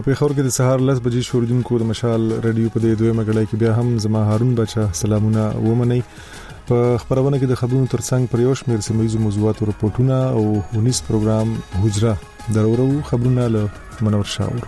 په پیښور کې د سهار 10 بجې شوردونکو د مشال رادیو په دې دویمه غړای کې بیا هم زما هارون بچا سلامونه ومني. په خبرونه کې د خبرونو ترڅنګ پر یو شمېر سیمایي موضوعات او رپورټونه او ونیس پروګرام حجره درورو خبرونه له منور شاور.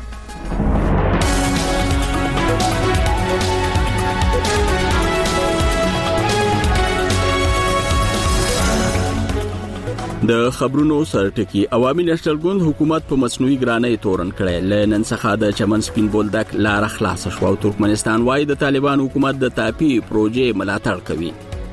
د خبرونو سرټکی عوامي نېشنل ګوند حکومت په مصنوعي ګرانۍ تورن کړي لنن څخه د چمن سپین بولدک لار خلاص شو او ترکمنستان وايي د طالبان حکومت د تاپی پروژې ملاتړ کوي.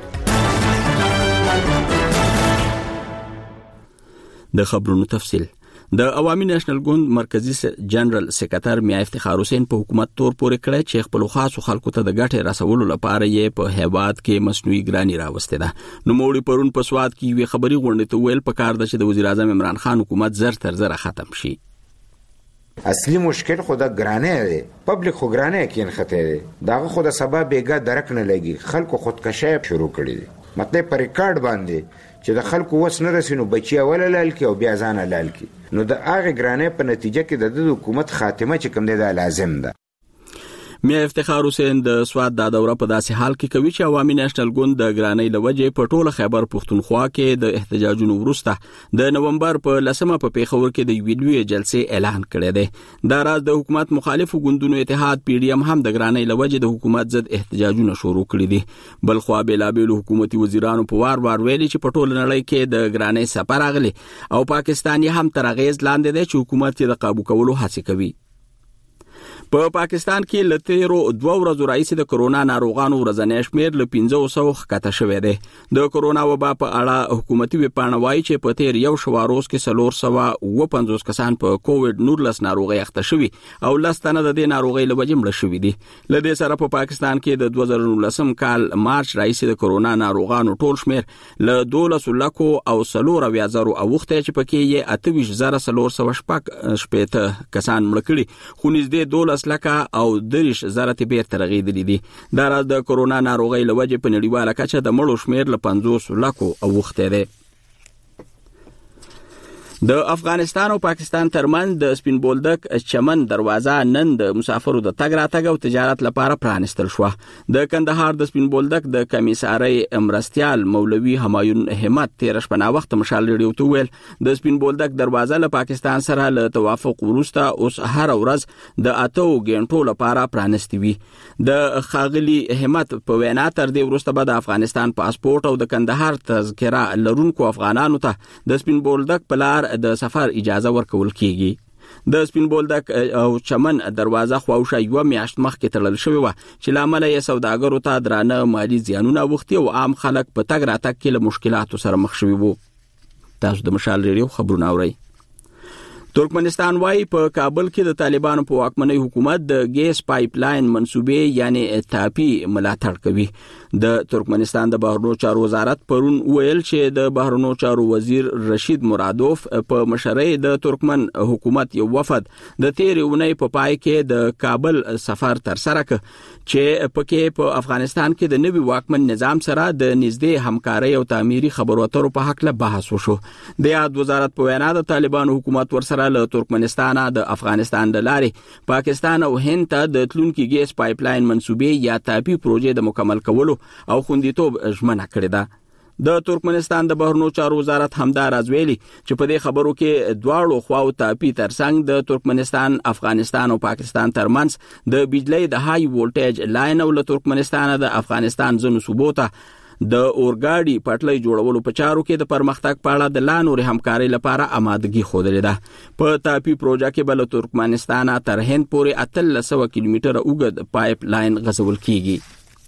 د خبرونو تفصیل د عوامي نېشنل ګوند مرکزی جنرال سکرټر میا افتخار حسین په حکومت تور پورې کړی چې خپل خاصو خلکو ته د ګټې رسولو لپاره یې په هیواد کې مصنوعي ګرانی راوسته ده. نو موړي پرون په سواد کې وی خبري غونډه ته ویل په کار ده چې د وزیر اعظم عمران خان حکومت زر تر زر ختم شي. اصلي مشکل خود ګرانې دی، پبلک خو ګرانې کې انخته دی، داغه خود سبب بیګه درک نه لګي، خلکو خودکشي شروع کړي دي. مطلب پر ریکارډ باندې چې د خلکو وس نه رسینو بچي اول لال کې او بیا ځان لال کې، نو د هغه ګرانې په نتیجه کې د حکومت خاتمه چې کوم دی دا لازم ده. میا افتخار حسین د سواد د دوره په داسې حال کې کوي چې عوامي نېشنل ګوند د ګرانۍ لوجې په ټوله خیبر پښتونخوا کې د احتجاجونو وروسته د نومبر په 10مه په پیښور کې د ویډیو جلسې اعلان کړی دی. دا راز د حکومت مخالفو ګوندونو اتحاد پی ډی ایم هم د ګرانۍ لوجې د حکومت ضد احتجاجونه شروع کړي دي. بل خو بېلابېل حکومتي وزیرانو په وار ویلي چې په ټوله نړۍ کې د ګرانۍ سفر اغلي او پاکستان هم تر اغیز لاندې دی چې حکومت یې د قابو کولو هڅه کوي. په پاکستان کې لته رو 2 ورځې راځي د کرونا ناروغانو ورځنی شمېر له 500 ښکته شوې ده. د کرونا وبا په اړه حکومتي وپاڼه وایي چې په تیر یو شواروز کې 450 کسان په کووډ 19 ناروغي اخته شوي او لستانه د دې ناروغي له وجې مړه شوي دي. لدې سره په پاکستان کې د 2019 کال مارچ راځي د کرونا ناروغانو ټول شمېر له 12 لکو او 4,000 اوخته چې پکې یې 28,418 کسان مړه کړي، خو نږدې 12 لکه او 30,000 تبیر ترغیدلی دي. دا راز د کرونا ناروغي لوجې په نړیواله کچه د مړو شمېر له 50 لکو اوخته ده. د افغانستان او پاکستان ترمنځ د سپین بولدک چمن دروازه نن د مسافرو د تګ راتګ او تجارت لپاره پرانستل شو. د کندهار د سپین بولدک د کمیساري امرستیال مولوی همایون همت تیر شپه وخت مشال ریډیو ته ویل د سپین بولدک دروازه له پاکستان سره له توافق وروسته اوس هر ورځ د 8 غنټو لپاره پرانستي وي. د خاغلی همت په وینا تر دې وروسته به د افغانستان پاسپورت او د کندهار تذکره لرونکو افغانانو ته د سپین بولدک په لار د سفر اجازه ورکول کیږي. د سپین بولدک او چمن دروازه خواوشه یو میاشت مخکې تړل شوې و چې لامل یې سوداګرو ته درانه مالی زیانونه وختي او عام خلک په تګ راتګ کې له مشکلاتو سره مخ شوي وو. تاسو د مشال ریډیو خبرونه اورئ. ترکمنستان وايي په کابل کې د طالبانو په واکمنۍ حکومت د ګیس پایپ لاین منسوبې یعنی تاپی ملاتړ کوي. د ترکمنستان د بهرنیو چارو وزارت پرون ویل چې د بهرنیو چارو وزیر رشید مرادوف په مشرۍ د ترکمن حکومت یو وفد د تیر اونۍ په پای کې د کابل سفر تر سره ک چې پکې په افغانستان کې د نوي واکمن نظام سره د نږدې همکارۍ او تعمیري خبرو اترو په حق له بحث وشو. د یاد وزارت په وینا د طالبانو حکومت ورسره له ترکمنستان د افغانستان د لارې پاکستان او هند ته د تلونکي ګیس پایپ لاین منسوبې یا تاپی پروژې د مکمل کولو او خوندیتوب ژمنه کړې ده. د ترکمنستان د بهرنیو چارو وزارت همدا راز ویلي چې په دې خبرو کې دواړو خواو تاپی ترڅنګ د ترکمنستان، افغانستان او پاکستان ترمنځ د بجلی د های وولټیج لاین او له ترکمنستان د افغانستان ځینو صوبو ته د اورګاډي پټلۍ جوړولو په چارو کې د پرمختګ په اړه د لا نورې همکارۍ لپاره آمادګي ښودلې ده. په تاپی پروژه کې به له ترکمنستان تر هند پورې 1300 کیلومتره اوږد پایپ لاین غځول کیږي.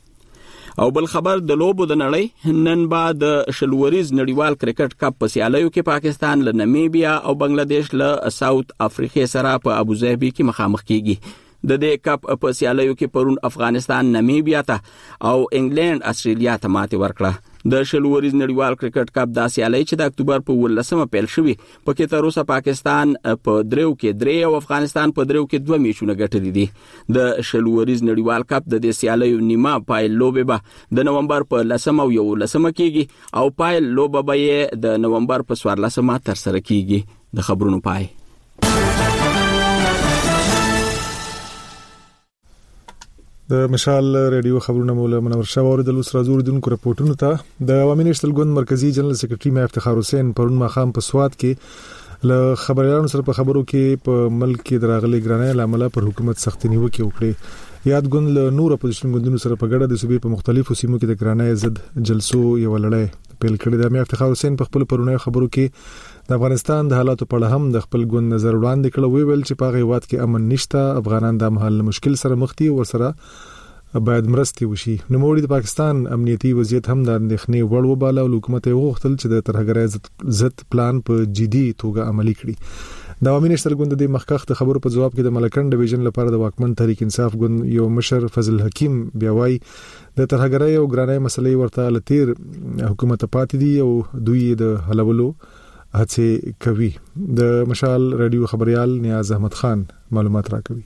او بل خبر د لوبو د نړۍ نن بعد شلوریز نړیوال کرکټ کپ په سیالیو کې پاکستان له نمیبیا او بنگلاديش له ساوث افریقا سره په ابوظبي کې مخامخ کیږي. د دې کپ په سیالیو کې پرون افغانستان نمیبیا ته او انګلند استرالیا ته ماتې ورکړه. د شلوریز نړیوال کرکټ کپ د سیالۍ چې د اکتوبر په 18مه پیل شوې پکې تر اوسه پاکستان په دریو کې 3 او افغانستان په دریو کې 2 میچونه ګټلي دي. د شلوریز نړیوال کپ د دې سیالیو نیمه پایل لوبه به د نومبر په 10 او 11 کېږي او پایل لوبه به د نومبر په 14 تر سره کېږي. د خبرونو پای د مشال ریډیو خبرونه مولا منور شاور د لوس رازور دونکو رپورټونو ته د عوامي نېشنل ګوند مرکزی جنرال سیکریټري میا افتخار حسین پرون ماخام په سواد کې له خبريالانو سره په خبرو کې په ملک کې دراغلي ګرانۍ لامل پر حکومت سخت نیوکه وکړي. یاد ګوند له نور اپوزیشن ګوندونو سره په ګډه د صوبې په مختلفو سیمو کې د ګرانۍ ضد جلسو یو لړۍ پیل کړې ده. میا افتخار حسین په خپل پرونی خبرو کې د افغانستان د حالاتو په اړه هم د خپل ګوند نظر وړاندې کړ. ویل چې په هیواد کې امن نشته، افغانان د مهال مشکل سره مخ دي او سره باید مرستي وشي. نو موږ د پاکستان امنیتي وضعیت هم د اندېښنې وړ وباله او حکومت یې وغوښتل چې د ترهګرۍ ضد پلان په جدي توګه عملي کړي. د عوامي نېشنل ګوند د مخکخ د خبرو په جواب کې د ملکن ډیویژن لپاره د واکمن تحریک انصاف ګوند یو مشر فضل حکیم بیا وایي د ترهګرۍ او ګرانۍ مسلې ورته لتیر حکومت پاتې دي او دوی د حلولو هڅه کوي. د مشال رادیو خبريال نیاز احمد خان معلومات راکوي.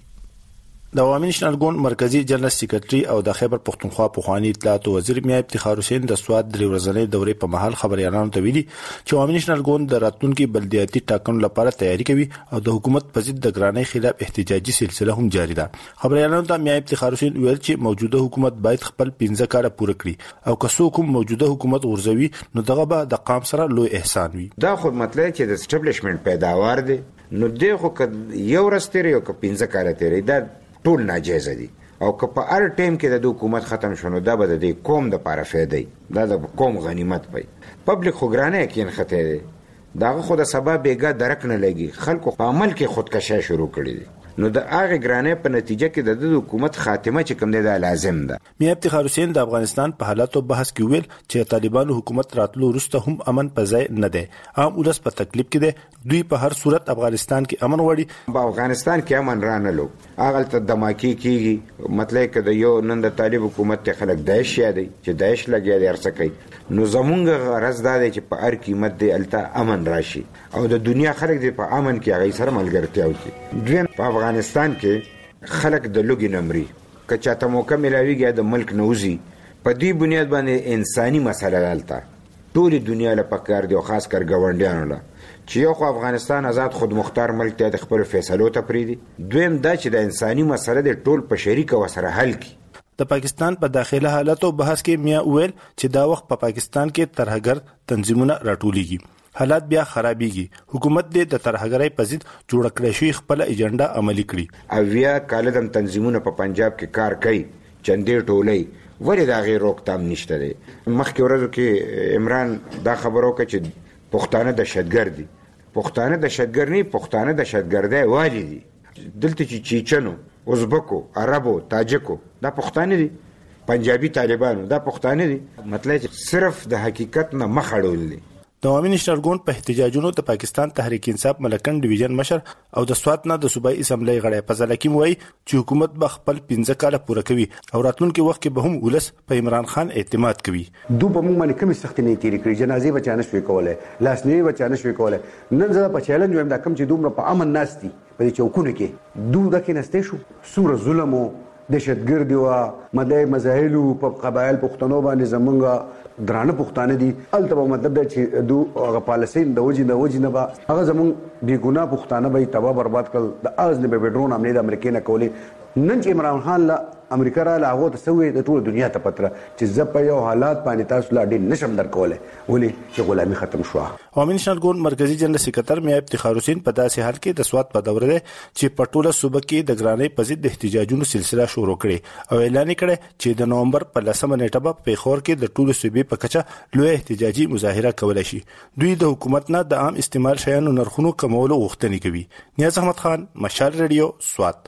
د عوامي نېشنل ګوند مرکزی جنرال سیکریټري او د خیبر پختونخوا پخوانی اطلاعات وزیر میا افتخار حسین د سواد د ورځنۍ دورې په محل خبريالانو ته ویلي چې عوامي نېشنل ګوند د راتلونکي بلدیاتي ټاکنو لپاره تیاری کوي او د حکومت په ضد د ګرانۍ خلاف احتجاجي سلسله هم جاری ده. خبريالانو ته میا افتخار حسین ویل چې موجوده حکومت باید خپل 15 کاله پوره کړي او که څوک موجوده حکومت ورزوي نو دغه به د قام سره لوی احسان وي. دا خو مطلب چې د اسټابلیشمنت پیداوار دي نو دغه خو یو رستری او که 15 کاله تیری دا ټول ناجیز دي او که په هر ټیم کې د حکومت ختم شونه دا به د قوم د لپاره فائدې دا د قوم غنیمت وي. پبلک خو ګرانه کې خطر دي داغه خو د سبب بیګه درک نه لګي خلکو په عمل کې خودکشي شروع کړي دي نو د هغه ګرانه په نتیجه کې د حکومت خاتمه چې کوم دی دا لازم ده. میا افتخار حسین د افغانستان په حالاتو بحث کې ویل چې طالبانو حکومت راتلو وروسته هم امن په ځای نه دی، عام ولس په تکلیف کې دی، دوی په هر صورت افغانستان کې امن وړي. په افغانستان کې امن رانه لو هغه ته دماکی کیږي مطلب کې د یو نن د طالب حکومت ته خلک داعش یادي چې داعش لګیا دی ارڅ کوي نو زمونږ غرض دا دی چې په هر قیمت دی الته امن راشي او د دنیا خلک دی په امن کې هغه سره ملګرتیا وکړي. دوی په افغانستان کې خلک د لوګي نمرې کچاته موقع ملاویږي د ملک نوزي په دې بنیاد باندې انساني مسله دالته ټول دنیا له پکار دی او خاص کر ګاونډیانو له چې یو خو افغانستان آزاد خود مختار ملک ته د خپل فیصلو ته پریدي، دویم دا چې د انساني مسله د ټول په شریک او سره حل کی. د پاکستان په داخله حالاتو بحث کې میا ویل چې دا وخت په پاکستان کې ترهګر تنظیمونه راټولېږي، حالات بیا خرابېږي، حکومت دې د ترهګرۍ په ضد جوړ کړی شوی خپل ایجنډا عملي کړي. اویا کال د تنظیمونه په پنجاب کې کار کوي چندې ټولې ولې دا غیر روکتام نشته دی. مخکې ورځو کې عمران دا خبرو کوي چې پښتانه دهشتګرد دي، پښتانه دهشتګر نه، پښتانه دهشتګردي واجی دي. دلته چې چیچنو، ازبکو، عربو، تاجکو دا پښتانه دي، پنجابي طالبانو دا پښتانه دي. مطلب صرف د حقیقت نه مخ اړول دي. د عوامي نېشنل ګوند په احتجاجونو د پاکستان تحریک انصاف ملکن ډیویژن مشر او د سوات نه د صوبایي اسمبلی غړی فضل حکیم وایي چې حکومت به خپل 15 کاله پوره کوي او راتلونکي وخت کې به هم ولس په عمران خان اعتماد کوي. دوی په موږ باندې کومې سختۍ نه تیرې کړې، جنازې بچانه شوي کوله، لاسنیوي بچانه شوي کوله. نن زه په چیلنج وایم دا کوم چې دومره په امن ناستي په دې چوکونو کې دوی د کې نستې شو سور ظلم او دهشتګردي او مدای مزاحلو په قبایل پښتنو باندې زمونږ درانه پښتانه دي الته مطلب دی چې دو هغه پالیسین د وجې نه به هغه زمون بی ګناه پښتانه به تباہ برباد کړ د از نه به ډرون امنیت امریکا نه کولی. نن چې عمران خان لا امریکا را لاغو ته سوي د ټول دنیا ته پتره چې زپ یو حالات باندې تاسو لا ډیر نشم درکوله ولې چې غلامي ختم شو. عوامي نېشنل ګوند مرکزی جنرال سکرټر میا افتخار حسین په داسې حال کې د سواد په دوره ده چې په ټوله صوبه کې د ګرانۍ په ضد احتجاجونو سلسله شروع کړي او اعلان کړي چې د نومبر په 10 نیټه په پیښور کې د ټولو صوبې په کچه لوی احتجاجي مظاهره کولای شي. دوی د حکومت نه د عام استعمال شیانو نرخونو کمولو غوښتنه کوي. نیاز احمد خان، مشال ریډیو، سوات.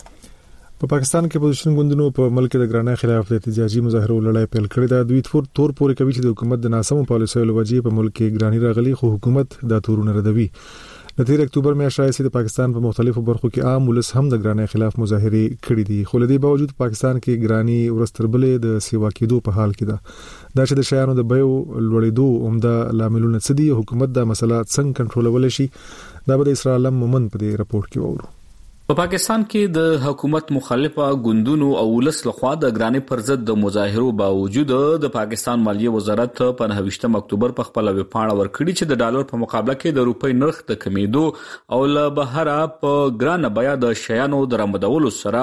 په پاکستان کې اپوزیشن ګوندونو په ملک د ګرانۍ خلاف د احتجاجي مظاهرو لړۍ پیل کړې ده. دوی تور پورې کوي چې د حکومت د ناسمو پالیسیو لوجې په ملک کې ګرانۍ راغلي خو حکومت دا تورونه ردوي. د 13 اکتوبر میاشتې راځي د پاکستان په مختلفو برخو کې عام ولس هم د ګرانۍ خلاف مظاهرې کړې دي خو لدی باوجود پاکستان کې ګرانۍ ورستربلې د سیوا کېدو په حال کې ده. دا چې د شیانو د بیو لوړېدو عمده لاملونه څه دي او حکومت دا مسله څنګه کنټرولولی شي دا به د اسرا علم مومن په دې راپورټ کې وورو. په پاکستان کې د حکومت مخالفه ګوندونو او ولس لخوا د ګرانۍ پر ضد د مظاهرو باوجود د پاکستان مالیه وزارت په 29 اکتوبر په خپل ویبپاڼه ورکړي چې د ډالر په مقابله کې د روپۍ نرخ د کمیدو او له بهره په ګرانه بیا د شیانو درآمدولو سره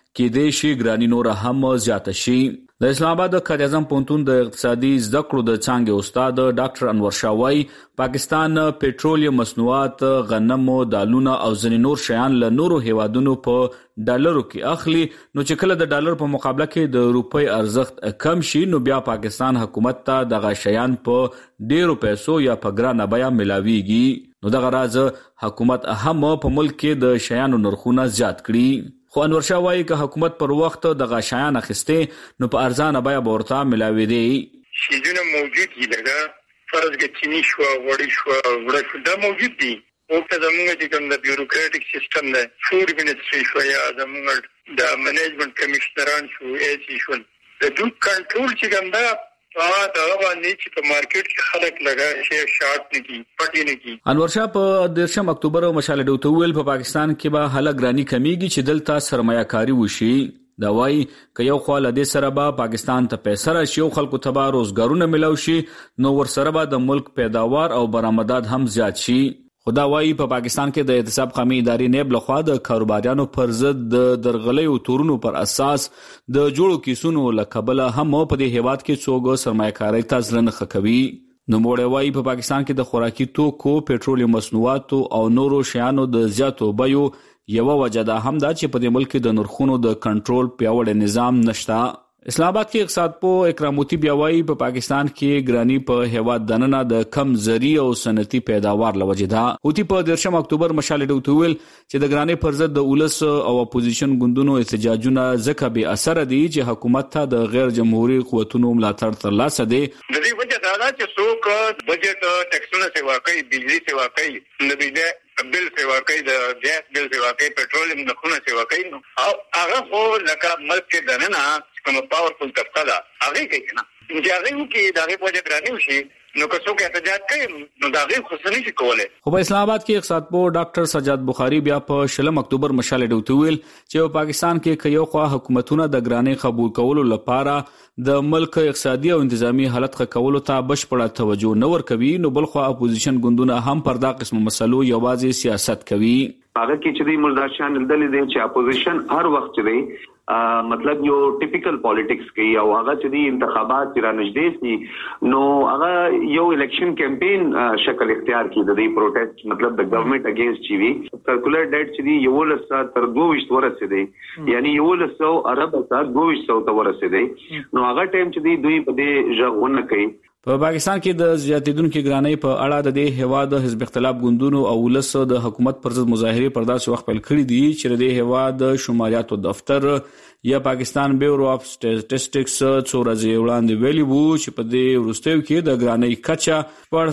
کې د شي ګرانی نور هم زیات شي. د اسلام آباد د قائد اعظم پوهنتون د اقتصادي زده کړو د څانګې استاد ډاکټر انور شاه وايي پاکستان پېټرولیم مصنوعات، غنم، دالونه او ځینې نور شیان له نورو هیوادونو په ډالرو کې اخلي، نو چې کله د ډالر په مقابله کې د روپۍ ارزښت کم شي نو بیا پاکستان حکومت ته دغه شیان په ډیرو پیسو یا په ګرانه بیه ملاويږي. نو دغه راز حکومت هم په ملک کې د شیانو نرخونه زیات کړي. خو انور شاه وايي که حکومت پر وخت دغه شیان اخیسته نو په ارزانه بیه به ورته ملاوي دي. شیزونه موجود دي، لکه فرض کې چینی شو، وړي شو، وړه دا موجود دي. او که زموږ چې کوم د بیوروکراټیک سیستم دی، فود منسټري شو یا زموږ د منیجمنت کمشنران شو، ایسی شو، د دوی کنټرول چې کوم دا دا باندې چې په مارکیټ کې خلک لګا شي شارټ نه کی پټی نه کی. انور شاه په 13 اکتوبر مشال ډوته ویل په پاکستان کې به حاله ګرانی کمیږي چې دلته سرمایه‌کاري وشي. دا وایي که یو خوا له دې سره به پاکستان ته پیسې راشي او خلکو ته به روزګارونه ملو شي نو ورسره به د ملک پیداوار او برآمدات هم زیات شي. خدا وايي په پاکستان کې د احتساب قومي ادارې نیب لخوا د کاروباریانو پر ضد د درغلۍ او تورونو پر اساس د جوړو کیسونو لکبله هم په دې هیواد کې څوګ سرمایه‌کاري ته ځلنه خکوي. نو موږ وايي په پاکستان کې د خوراکي توکو، پېټرولیم مصنوعاتو او نورو شیانو د زیاتو بیو یو وجه ده هم دا چې په دې ملک د نرخونو د کنټرول پیاوړی نظام نشته. اسلام آباد کې اقتصاد پوه اکراموتی بیا وايي په پاکستان کې ګرانی په هیواد دننه د کم زری او صنعتي پیداوار لوجه ده. هوتی په 13 اکتوبر مشال ډوته ویل چې د ګرانی پر ضد د اولس او اپوزیشن ګوندونو احتجاجونه ځکه به اثر دي چې حکومت ته د غیر جمهوریت قوتونو ملاتړ ترلاسه دي. د دې وجه دا ده چې څوک بجټ ټیکسونه سیوا کوي، بجلی سیوا کوي، د بجلی بل سیوا کوي، د ګیس بل سیوا کوي، پېټرولیم نرخونه سیوا کوي، او هغه خو لکه ملک کې دننه کوم پاورفل طبقه ده هغه کوي نه چې هغه کې دغه په ګرانی وشي نو که څوک احتجاج کوي نو دغه خصوصي شي کوله. خو په اسلام آباد کې اقتصاد پوه ډاکټر سجاد بخاری بیا په 16 اکتوبر مشال ډوته ویل چې په پاکستان کې یو خوا حکومتونه د ګرانی قبول کولو لپاره د ملک اقتصادي او انتظامی حالت ښه کولو ته بشپړه توجه نه ورکوي، نو بل خو اپوزیشن ګوندونه هم پر دا قسم مسلو یوازې سیاست کوي. هغه کې چې د مرداشان دلې دي چې اپوزیشن هر وخت دی مطلب یو ټیپیکل پالیټکس کوي او هغه چې د انتخابات را نږدې دي نو هغه یو الیکشن کمپین شکل اختیار کړي د پروټیسټ مطلب د ګورنمنت اگینست چی وی سرکولر ډیټ چې دی یو لسه تر 22 ورسېدي یعنی یو لسه عرب تر 2200 ته ورسېدي نو هغه ټیم چې دی دوی په دې ژغونه کوي. په پاکستان کې د زیاتیدونکو ګرانی په اړه د دې هواد حزب اختلاف ګوندونو او ولس د حکومت پر ضد مظاهره پر داسې وخت پیل کړی دي چې د هواد شماریاتو دفتر یا پاکستان بیورو اف سټیټسټکس څو ورځې وړاندې ویلي وو چې په دې وروستیو کې د ګرانی کچا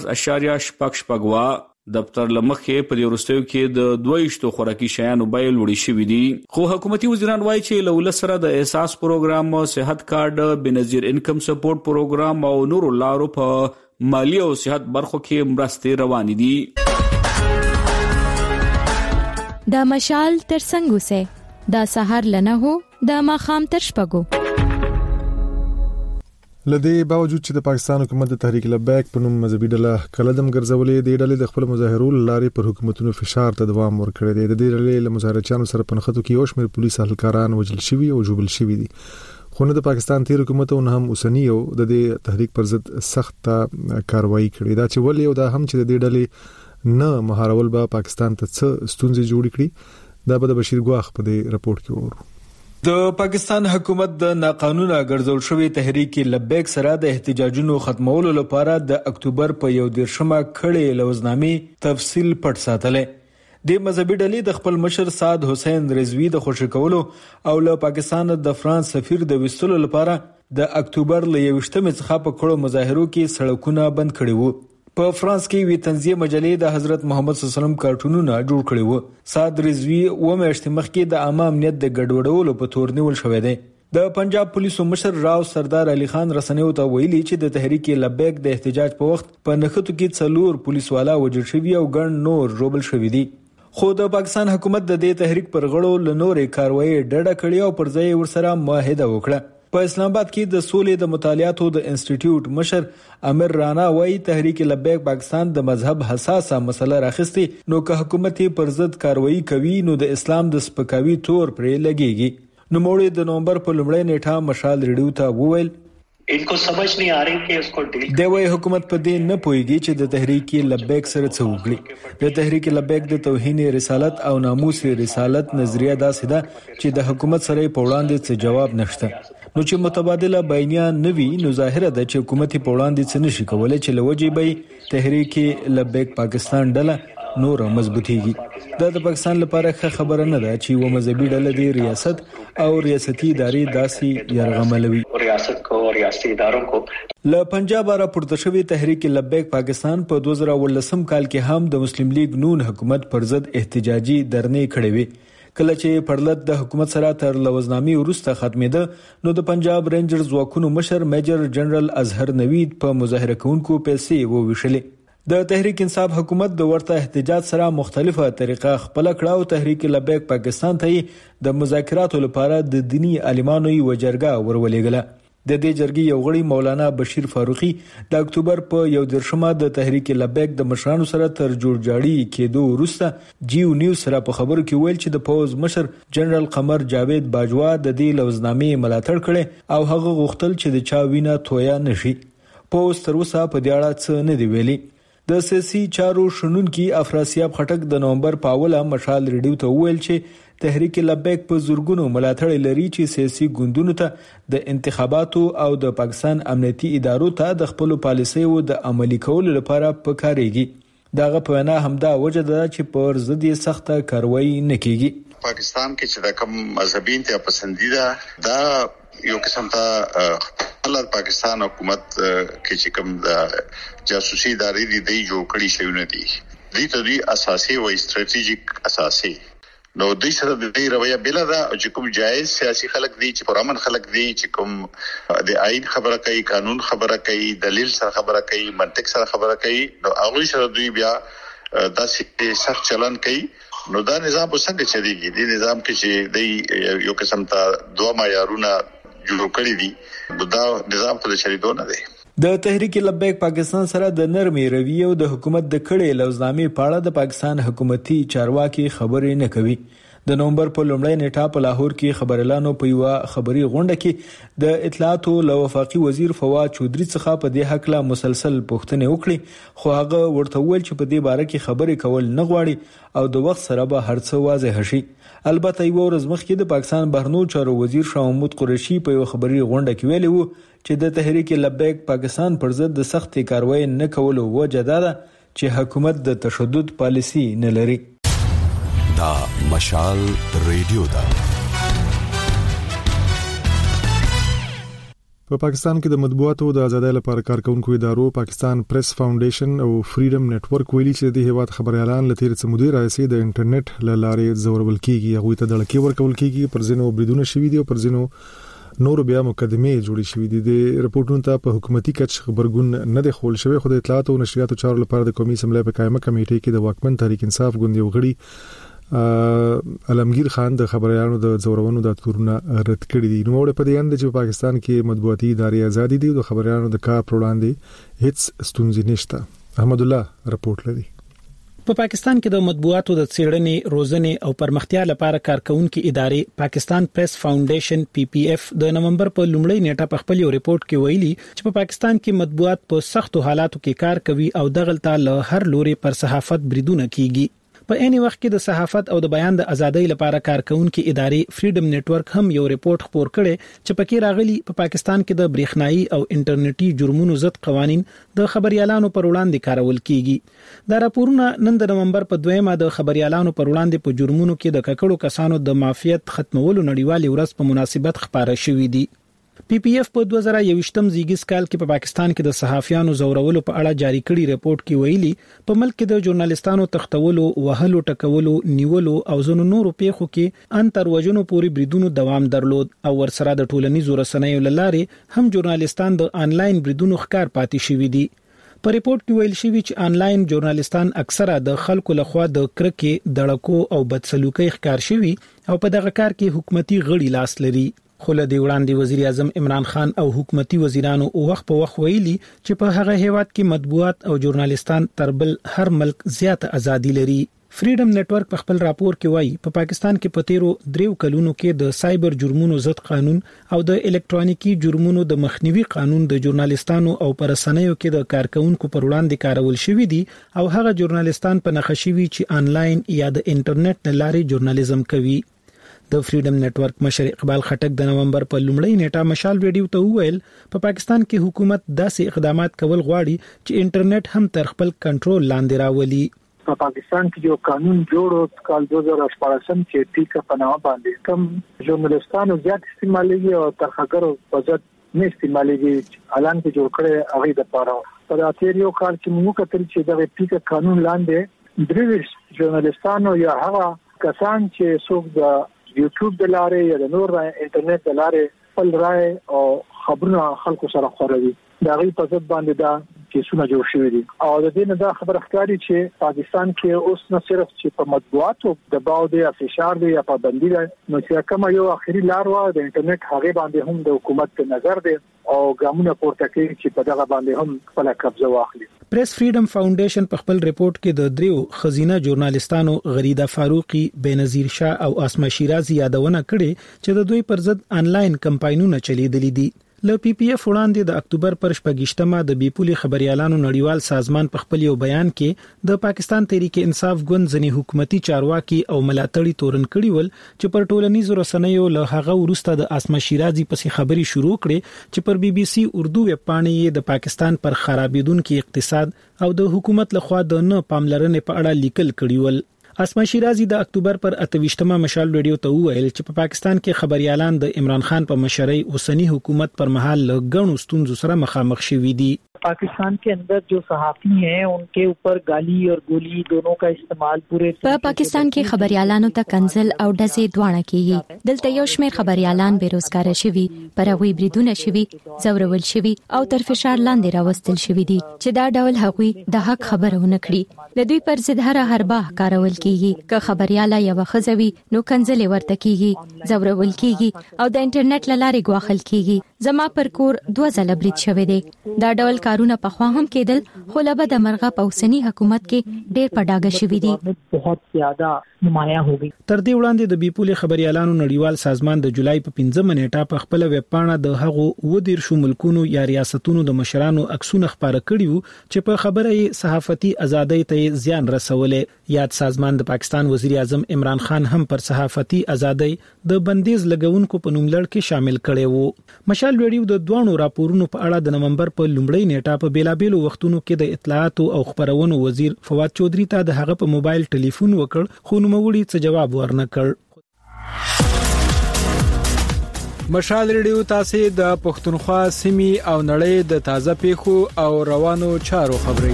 4.6 دفتر لمخې په دې وروستیو کې د 22 خوراکي شیانو بیه لوړې شوې دي. خو حکومتي وزیران وایي چې له ولس سره د احساس پروګرام، صحت کارت، بنظیر انکم سپورټ پروګرام او نورو لارو په مالی او صحت برخو کې مرستې روانې دي. دا مشال تر څنګه سه دا سحر لنه هو دا ماخام تر شپګو. لدې باوجود چې د پاکستان حکومت د تحریک لبیک په نوم مذهبي ډله کلدم ګرځولې د ډلې د خپل مظاهرو لارې پر حکومتونو فشار ته دوام ورکړی دی. د دې ډلې له مظاهرچیانو سره په نښتو کې یو شمېر پولیس اهلکاران وژل شوي او ژوبل شوي دي. خو نه د پاکستان تیر حکومت او نه هم اوسنی یو د دې تحریک پر ضد سخت کاروایی کړې دا چې ولې او دا هم چې د دې ډلې نه مهارول به پاکستان ته څه ستونزې جوړې کړي دا به د بشیر ګواخ په دې رپورت کې ورو. د پاکستان حکومت د ناقانونه ګرځول شوی تحریک لبیک سره د احتجاجونو ختمولو لپاره د اکتوبر په 11مه کړي لوزنامې تفصیل پټ ساتلې. د مذهبي ډلې د خپل مشر سعد حسین رضوی د خوشی کولو او له پاکستان د فرانس سفیر د وستلو لپاره د اکتوبر ل 21مه څخه په کړو مظاهرو کې سړکونه بند کړي وو. په فرانس کې وی تنزیه مجلې د حضرت محمد صلی الله علیه وسلم کارټونونه جوړ کړي وو. سعد رضوی و میاشتې مخکې د عامه امنیت د ګډوډولو په تور نیول شوې ده. د پنجاب پولیسو مشر راو سردار علي خان رسنیو ته ویلي چې د تحریک لبیک د احتجاج په وخت په نښتو کې 4 پولیس والا وژل شوي او ګڼ نور ژوبل شوي دي. خو د پاکستان حکومت د دې تحریک پر غړو له نورې کاروایی ډډه کړې او پر ځای ورسره معاهده وکړه. په اسلام آباد کې د سولې د مطالعاتو د انسټیټیوټ مشر امیر رانا وايي تحریک لبیک پاکستان د مذهب حساسه مسله راخستې نو که حکومت پر ضد کاروایی کوي نو د اسلام د سپکاوي تور پرې لګيږي. نوموړي د نومبر په لومړۍ نیټه مشال ریډیو ته وویل इनको समझ नहीं आ रही कि उसको डील د وای حکومت په دې نه پويږي چې د تحریک لبیک سره څه وکړي. د تحریک لبیک د توهین رسالت او ناموس رسالت نظریه دا سده چې د حکومت سره په وړاندې څه جواب نشته. نو چې متبادله بیانیه نوي نو ظاهره ده چې حکومت په وړاندې څه نشي کولای چې لوجې به تحریک لبیک پاکستان ډله نور مضبوطیږي. دا د پاکستان لپاره ښه خبره نه ده چې و مذهبي ډله د ریاست او ریاستي ادارې داسي يرغملوي. ریاست کو او ریاستي ادارو کو له پنجاب را پورته شوی تحریک لبیک پاکستان په 2018 کال کې هم د مسلم لیگ نون حکومت پر ضد احتجاجي درنې کړې وې. کله چې پرلط د حکومت سره تر لوزنامې وروسته ختمېده نو د پنجاب رینجرز واکونو مشر میجر جنرال اظهر نوید په مظاهره کوونکو پیسې وویشلې. د تحریک انصاف حکومت د ورته احتجاج سره مختلفه طریقه خپل کړه او تحریک لبیک پاکستان ته د مذاکراتو لپاره د دینی عالمانو یو جرګه ورولېګله. د دې جرګې یو غړي مولانا بشیر فاروقي د اکتوبر په 11مه د تحریک لبیک د مشرانو سره تر جوړجاړي کېدو وروسته جیو نیوز سره په خبرو کې ویل چې د فوز مشر جنرال قمر جاوید باجوا د دې لوزنامې ملاتړ کړي او هغه غوښتل چې د چا وینا تویا نشي. فوز تر اوسه په دې اړه څه نه دی ویلي. د سیاسي چارو شنونکي افراسیاب خټک د نومبر په اوله مشال ریډیو ته ویل چې تحریک لبیک په زورګونو ملاتړ لري چې سیاسي ګوندونو ته د انتخاباتو او د پاکستان امنیتي ادارو ته د خپل پالیسیو د عملي کولو لپاره پکاريږي. داغه په وینا همدا وجه ده چې پر ضد یې سخته کاروایی نه کیږي. پاکستان کې چې د کوم مذهبي انتها پسندیده دا یو قسم ته خپل پاکستان حکومت کې چې کوم د جاسوسي ادارې دی جوړ کړی شوی نه دي. دې ته دی اساسي او استراتیژیک اساسي نو د سره د دې رویه بل دا چې کوم جایز سیاسي خلک دي چې پرامن خلک دي چې کوم د آئین خبره کوي قانون خبره کوي دلیل سره خبره کوي منطق سره خبره کوي نو هغه سره دوی بیا داسې سخت چلن کوي. نو دا نظام څنګه چلیږي؟ دې نظام کې چې د یو قسم ته دوه معیارونه جوړ کړی دي دا نظام په چلیدو نه دی. د تحریک لبیک پاکستان سره د نرمي رویه او د حکومت د کړې لوزنامې په اړه د پاکستان حکومتي چارواکي خبرې نه کوي. د نومبر په لومړۍ نیټه په لاهور کې خبريالانو په یو خبري غونډه کې د اطلاعات او وفاقي وزیر فواد چودري څخه په دې حق لا مسلسل پوښتنې وکړي خو هغه ورته ویل چې په دې باره کې خبرې کول نه غواړي او د وخت سره به هر څه واضح شي. البته یو ورځ مخکې د پاکستان بهرنیو چارو وزیر شاه محمود قریشي په یو خبري غونډه کې ویلي وو چې د تحریک لبیک پاکستان پر ضد د سخت کاروایی نه کولو وجه ده چې حکومت د تشدد پالیسی نه لري. دا مشال ریډیو دا په پاکستان کې د مطبوعاتو د ازادۍ لپاره کارکونکو ادارو پاکستان پریس فاونډیشن او فریډم نتورک ویلي چې د هیواد خبريالان لتیر څه مودې راځي د انټرنیټ لارې زورول کیږي هغه ته دړکې ورکول کیږي پر ځینو بریدونه شوي دي او پر ځینو نور بیا مقدمه جوړې شوې دي. د رپورټونو ته په حکومتي کچ خبرګون نه دی خول شوی خو د اطلاعات او نشریاتو چارو لپاره د قومي اسمبلی په قائمه کمیټې کې د واکمن تحریک انصاف ګوند یو غړي علمگیر خان د خبريالانو د زورونو د تورونه رد کړی دي. نو په دې اند چې په پاکستان کې مطبوعاتي ادارې ازادي دي او د خبريالانو د کار پر وړاندې هیڅ ستونزې نشته. احمد الله رپورټ لري. په پاکستان کې د مطبوعاتو د څېړنې روزنې او پرمختیا لپاره کارکونکو ادارې پاکستان پریس فاونډیشن PPF د نومبر په لومړۍ نیټه په خپل یو ریپورت کې ویلي چې په پاکستان کې مطبوعات په سختو حالاتو کې کار کوي او دغلطه له هر لوري پر صحافت بریدونه کیږي. په اني وخت کې د صحافت او د بیان د ازادۍ لپاره کارکونکو ادارې فریډم نتورک هم یو ریپورت خپور کړي چې پکې راغلي په پاکستان کې د برېښنایي او انټرنیټي جرمونو ضد قوانين د خبريالانو پر وړاندې کارول کیږي. دا راپورونه نن د نومبر په 2مه د خبريالانو پر وړاندې په جرمونو کې د ککړو کسانو د مافیت ختمولو نړیوالې ورځ په مناسبت خبره شوې دي. PPF په 2021م زیږیز کال کې په پاکستان کې د صحافیانو زورولو په اړه جاری کړي ریپورت کې ویلي په ملک کې د ژورنالیستانو تختولو وهلو ټکولو نیولو او ځینو نورو پیښو کې ان تر وژنو پورې بریدونو دوام درلود او ورسره د ټولنیزو رسنیو لارې هم ژورنالیستان د انلاین بریدونو ښکار پاتې شوي دي. په ریپورت کې ویل شوی چې انلاین ژورنالیستان اکثره د خلکو لخوا د کرکې دړکو او بدسلوکۍ ښکار شوي او په دغه کار کې حکومتي غړي لاس لري. خو له دې وړاندې وزیر اعظم عمران خان او حکومتي وزیرانو وخت په وخت ویلي چې په هغه هیواد کې مطبوعات او ژورنالیستان تر بل هر ملک زیاته ازادي لري. فریډم نتورک په خپل راپور کې وایي په پاکستان کې په تیرو 3 کلونو کې د سایبر جرمونو ضد قانون او د الکترونیکی جرمونو د مخنیوي قانون د ژورنالیستانو او پرسنیو کې د کارکونکو پر وړاندې کارول شوې دي او هغه ژورنالیستان په نخښوي چې انلاین یا د انټرنیټ لارې ژورنالیزم کوي. د فریډم نتورک مشر اقبال خټک د نومبر په لومړۍ نیټه مشال ریډیو ته وویل په پاکستان کې حکومت داسې اقدامات کول غواړي چې انټرنیټ هم تر خپل کنټرول لاندې راولي. په پاکستان کې یو قانون جوړ کال 2018 کې ټیکه پناه باندې کم ژورنالستانو زیات استعمالي او ترخګرو وزت نه استعمالي اعلان کې جوړ کړي هغه د پاره په اتریو کال کې موږ کتل چې د ټیکه قانون لاندې درې ژورنالستانو یا هغه کسان چې څوک د یوټیوب د لارې یا د نور انټرنیټ د لارې خپل رائے او خبرونه خلکو سره خوري دا غي په ځد باندې دا کیسونه جوړ شوی دي او د دې نه دا خبره ښکاري چې پاکستان کې اوس نه صرف چې په مطبوعاتو د باو دی افشار دی یا پابندي ده نو چې کوم یو اخري لار و د انټرنیټ هغه باندې هم د حکومت په نظر دی او ګامونه پورته کوي چې په دغه باندې هم خپل قبضه واخلي. پریس فریډم فاونډیشن په خپل ریپورت کې د دریو خزینه ژورنالیستانو غریده فاروقي، بنظیر شاه او اسما شیرازي یادونه کړې چې د دوی پر ضد انلاین کمپاینونه چلیدلي دي. ل پی پی اف وړاندې د اکتوبر پر 28مه د بیپولي خبريالانو نړیوال سازمان په خپل یو بیان کې د پاکستان تحریک انصاف ګوند ځنی حکومتي چارواکي او ملاتړي تورن کړي ول چې پر ټولنیزو رسنیو له هغه ورسته د اسما شیرازي پسې خبري شروع کړي چې پر بي بي سي اردو ویب پاڼې د پاکستان پر خرابېدونکو اقتصاد او د حکومت لخوا د نه پاملرنې په اړه لیکل کړي ول. اسما شیرازي د اکتوبر پر 28مه مشال ریډیو ته وویل چې په پاکستان کې خبريالان د عمران خان په مشرۍ اوسنی حکومت پر مهال غنو ستونزو سره مخامخ شوي دي. पाकिस्तान के अंदर जो सहाफी हैं उनके ऊपर गाली और गोली दोनों का इस्तेमाल पूरे په پاکستان کې خبريالانو ته کنزل او ډزې دواړه کیږي. دلته یو شمېر خبريالان بیروزګار شوي، پر هغوی بریدونه شوي، زورول شوي او تر فشار لاندې راوستل شوي دي چې دا ډول هغوی د حق خبرونه کړي. د دوی پر ضد هر هرباه کارول کیږي. که خبرياله یو خزوي نو کنزل ورته کیږي، زورول کیږي او د انټرنیټ لارې غواخل کیږي. زما پر کور 2 ځله برید شوی دی. دا ډول کارونه په خوا هم کېدل خو لبه د مرغه په اوسنی حکومت کې ډېر پډاګه شوی دي. बहुत ज्यादा نمایاں हो گئی. تر دې وړاندې د بیپولي خبريالانو نړیوال سازمان د جولای په 15 نیټه په خپل ویب پاڼه د هغو ودیر ملکونو یا ریاستونو د مشرانو عکسونه خبره کړیو چې په خبره یې صحافتي ازادۍ ته زیان رسولې. یاد سازمان د پاکستان وزیر اعظم عمران خان هم پر صحافتي ازادۍ د بندیز لګونکو په نوملړ کې شامل کړي وو. مشال ریډیو د دوانو راپورونو په اړه د نومبر په لومړۍ نیټه په بیلابېلو وختونو کې د اطلاعات او خبرونو وزیر فواد چودري ته د هغه په موبایل ټلیفون وکړ خو نوموړي څه جواب ورنکړ. مشال ریډیو تاسو د پښتونخوا سیمې او نړۍ د تازه پیښو او روانو چارو خبري.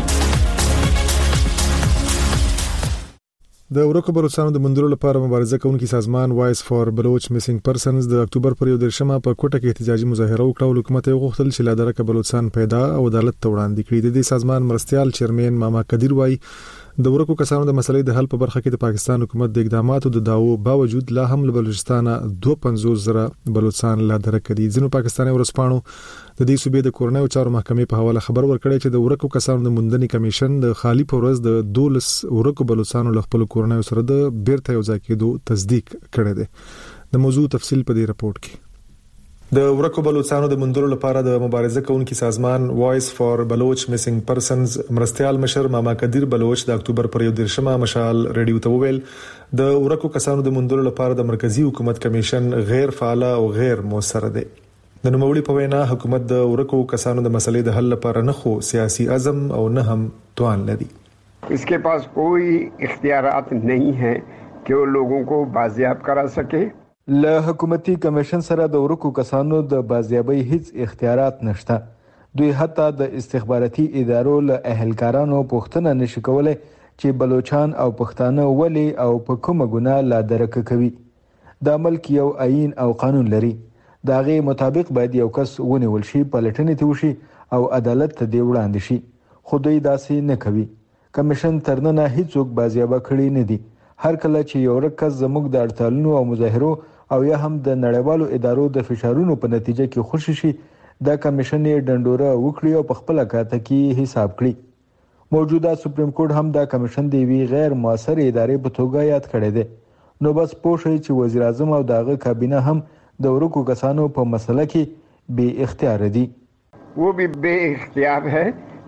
د ورکو بلوچستان د مندرو لپاره مبارزه کوونکي سازمان وایس فار بلوچ میسنګ پرسنز د اکتوبر پر 11مه په کوټه کې احتجاجي مظاهره وکړه. حکومت یې غوښتل چې لادرکه بلوچستان پیدا او عدالت ته وړاندې کړي. د دې سازمان مرستيال چیرمن ماما قدیر وایي د ورکو کسانو د مسلې د حل په برخه کې د پاکستان حکومت د اقداماتو د داو باوجود لا هم له بلوچستان 250,000 بلوچستان لادرکه دي. ځینو پاکستاني ورسپانو د دې صوبې د کورنیو چارو محکمې په حواله خبر ورکړی چې د ورکو کسانو د موندنې کمیشن د خالی پورز د 12 ورکو بلوچستانو له خپل کورنیو سره د بیرته یو ځای کېدو تصدیق کړی دی. د موضوع تفصیل په دې راپورټ کې. د ورکو بلوچستانو د مندرو لپاره د مبارزه کوونکي سازمان وایس فار بلوچ میسنګ پرسنز مرستيال مشر ماما قدیر بلوچ د اکتوبر پر 11مه مشال ریډیو ته وویل د ورکو کسانو د مندرو لپاره د مرکزی حکومت کمیشن غیر فعال او غیر موثر دی. د نوموړي په وینا حکومت د ورکو کسانو د مسلې د حل لپاره نه خو سیاسي عزم او نه هم توان لري. इसके पास कोई इख्तियारात नहीं है कि वो लोगों को बाजियाब करा सके. له حکومتي کمیشن سره د ورکو کسانو د بازیابۍ هیڅ اختیارات نشته. دوی حتی د استخباراتي ادارو له اهلکارانو پوښتنه نشي کولای چې بلوچستان او پښتانه ولې او په کومه ګناه لا درکه کوي. د ملک یو آئین او قانون لري. داغه مطابق باید یو کس ونیول شي، پلټنې ته وشي او عدالت ته دی وړاندې شي. خو دوی داسې نه کوي. کمیشن ترنه هیڅوک بازیابه کړی نه دي. هر کله چې یو رکز زموږ د اړتالونو او مظاهرو او یا هم د نړیوالو ادارو د فشارونو په نتیجه کې خوشی شي، دا کمیشن یې ډنډوره وکړي او په خپل کاته کې حساب کړي. موجوده سپریم کورټ هم دا کمیشن دی وی غیر موثر ادارې په توګه یاد کړی دی. نو بس پوښي چې وزیر اعظم او دغه کابینه هم د ورکو کسانو په مسله کې بے اختیار دي. वो भी बेइख्तियार है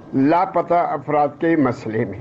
लापता अफराद के मसले में.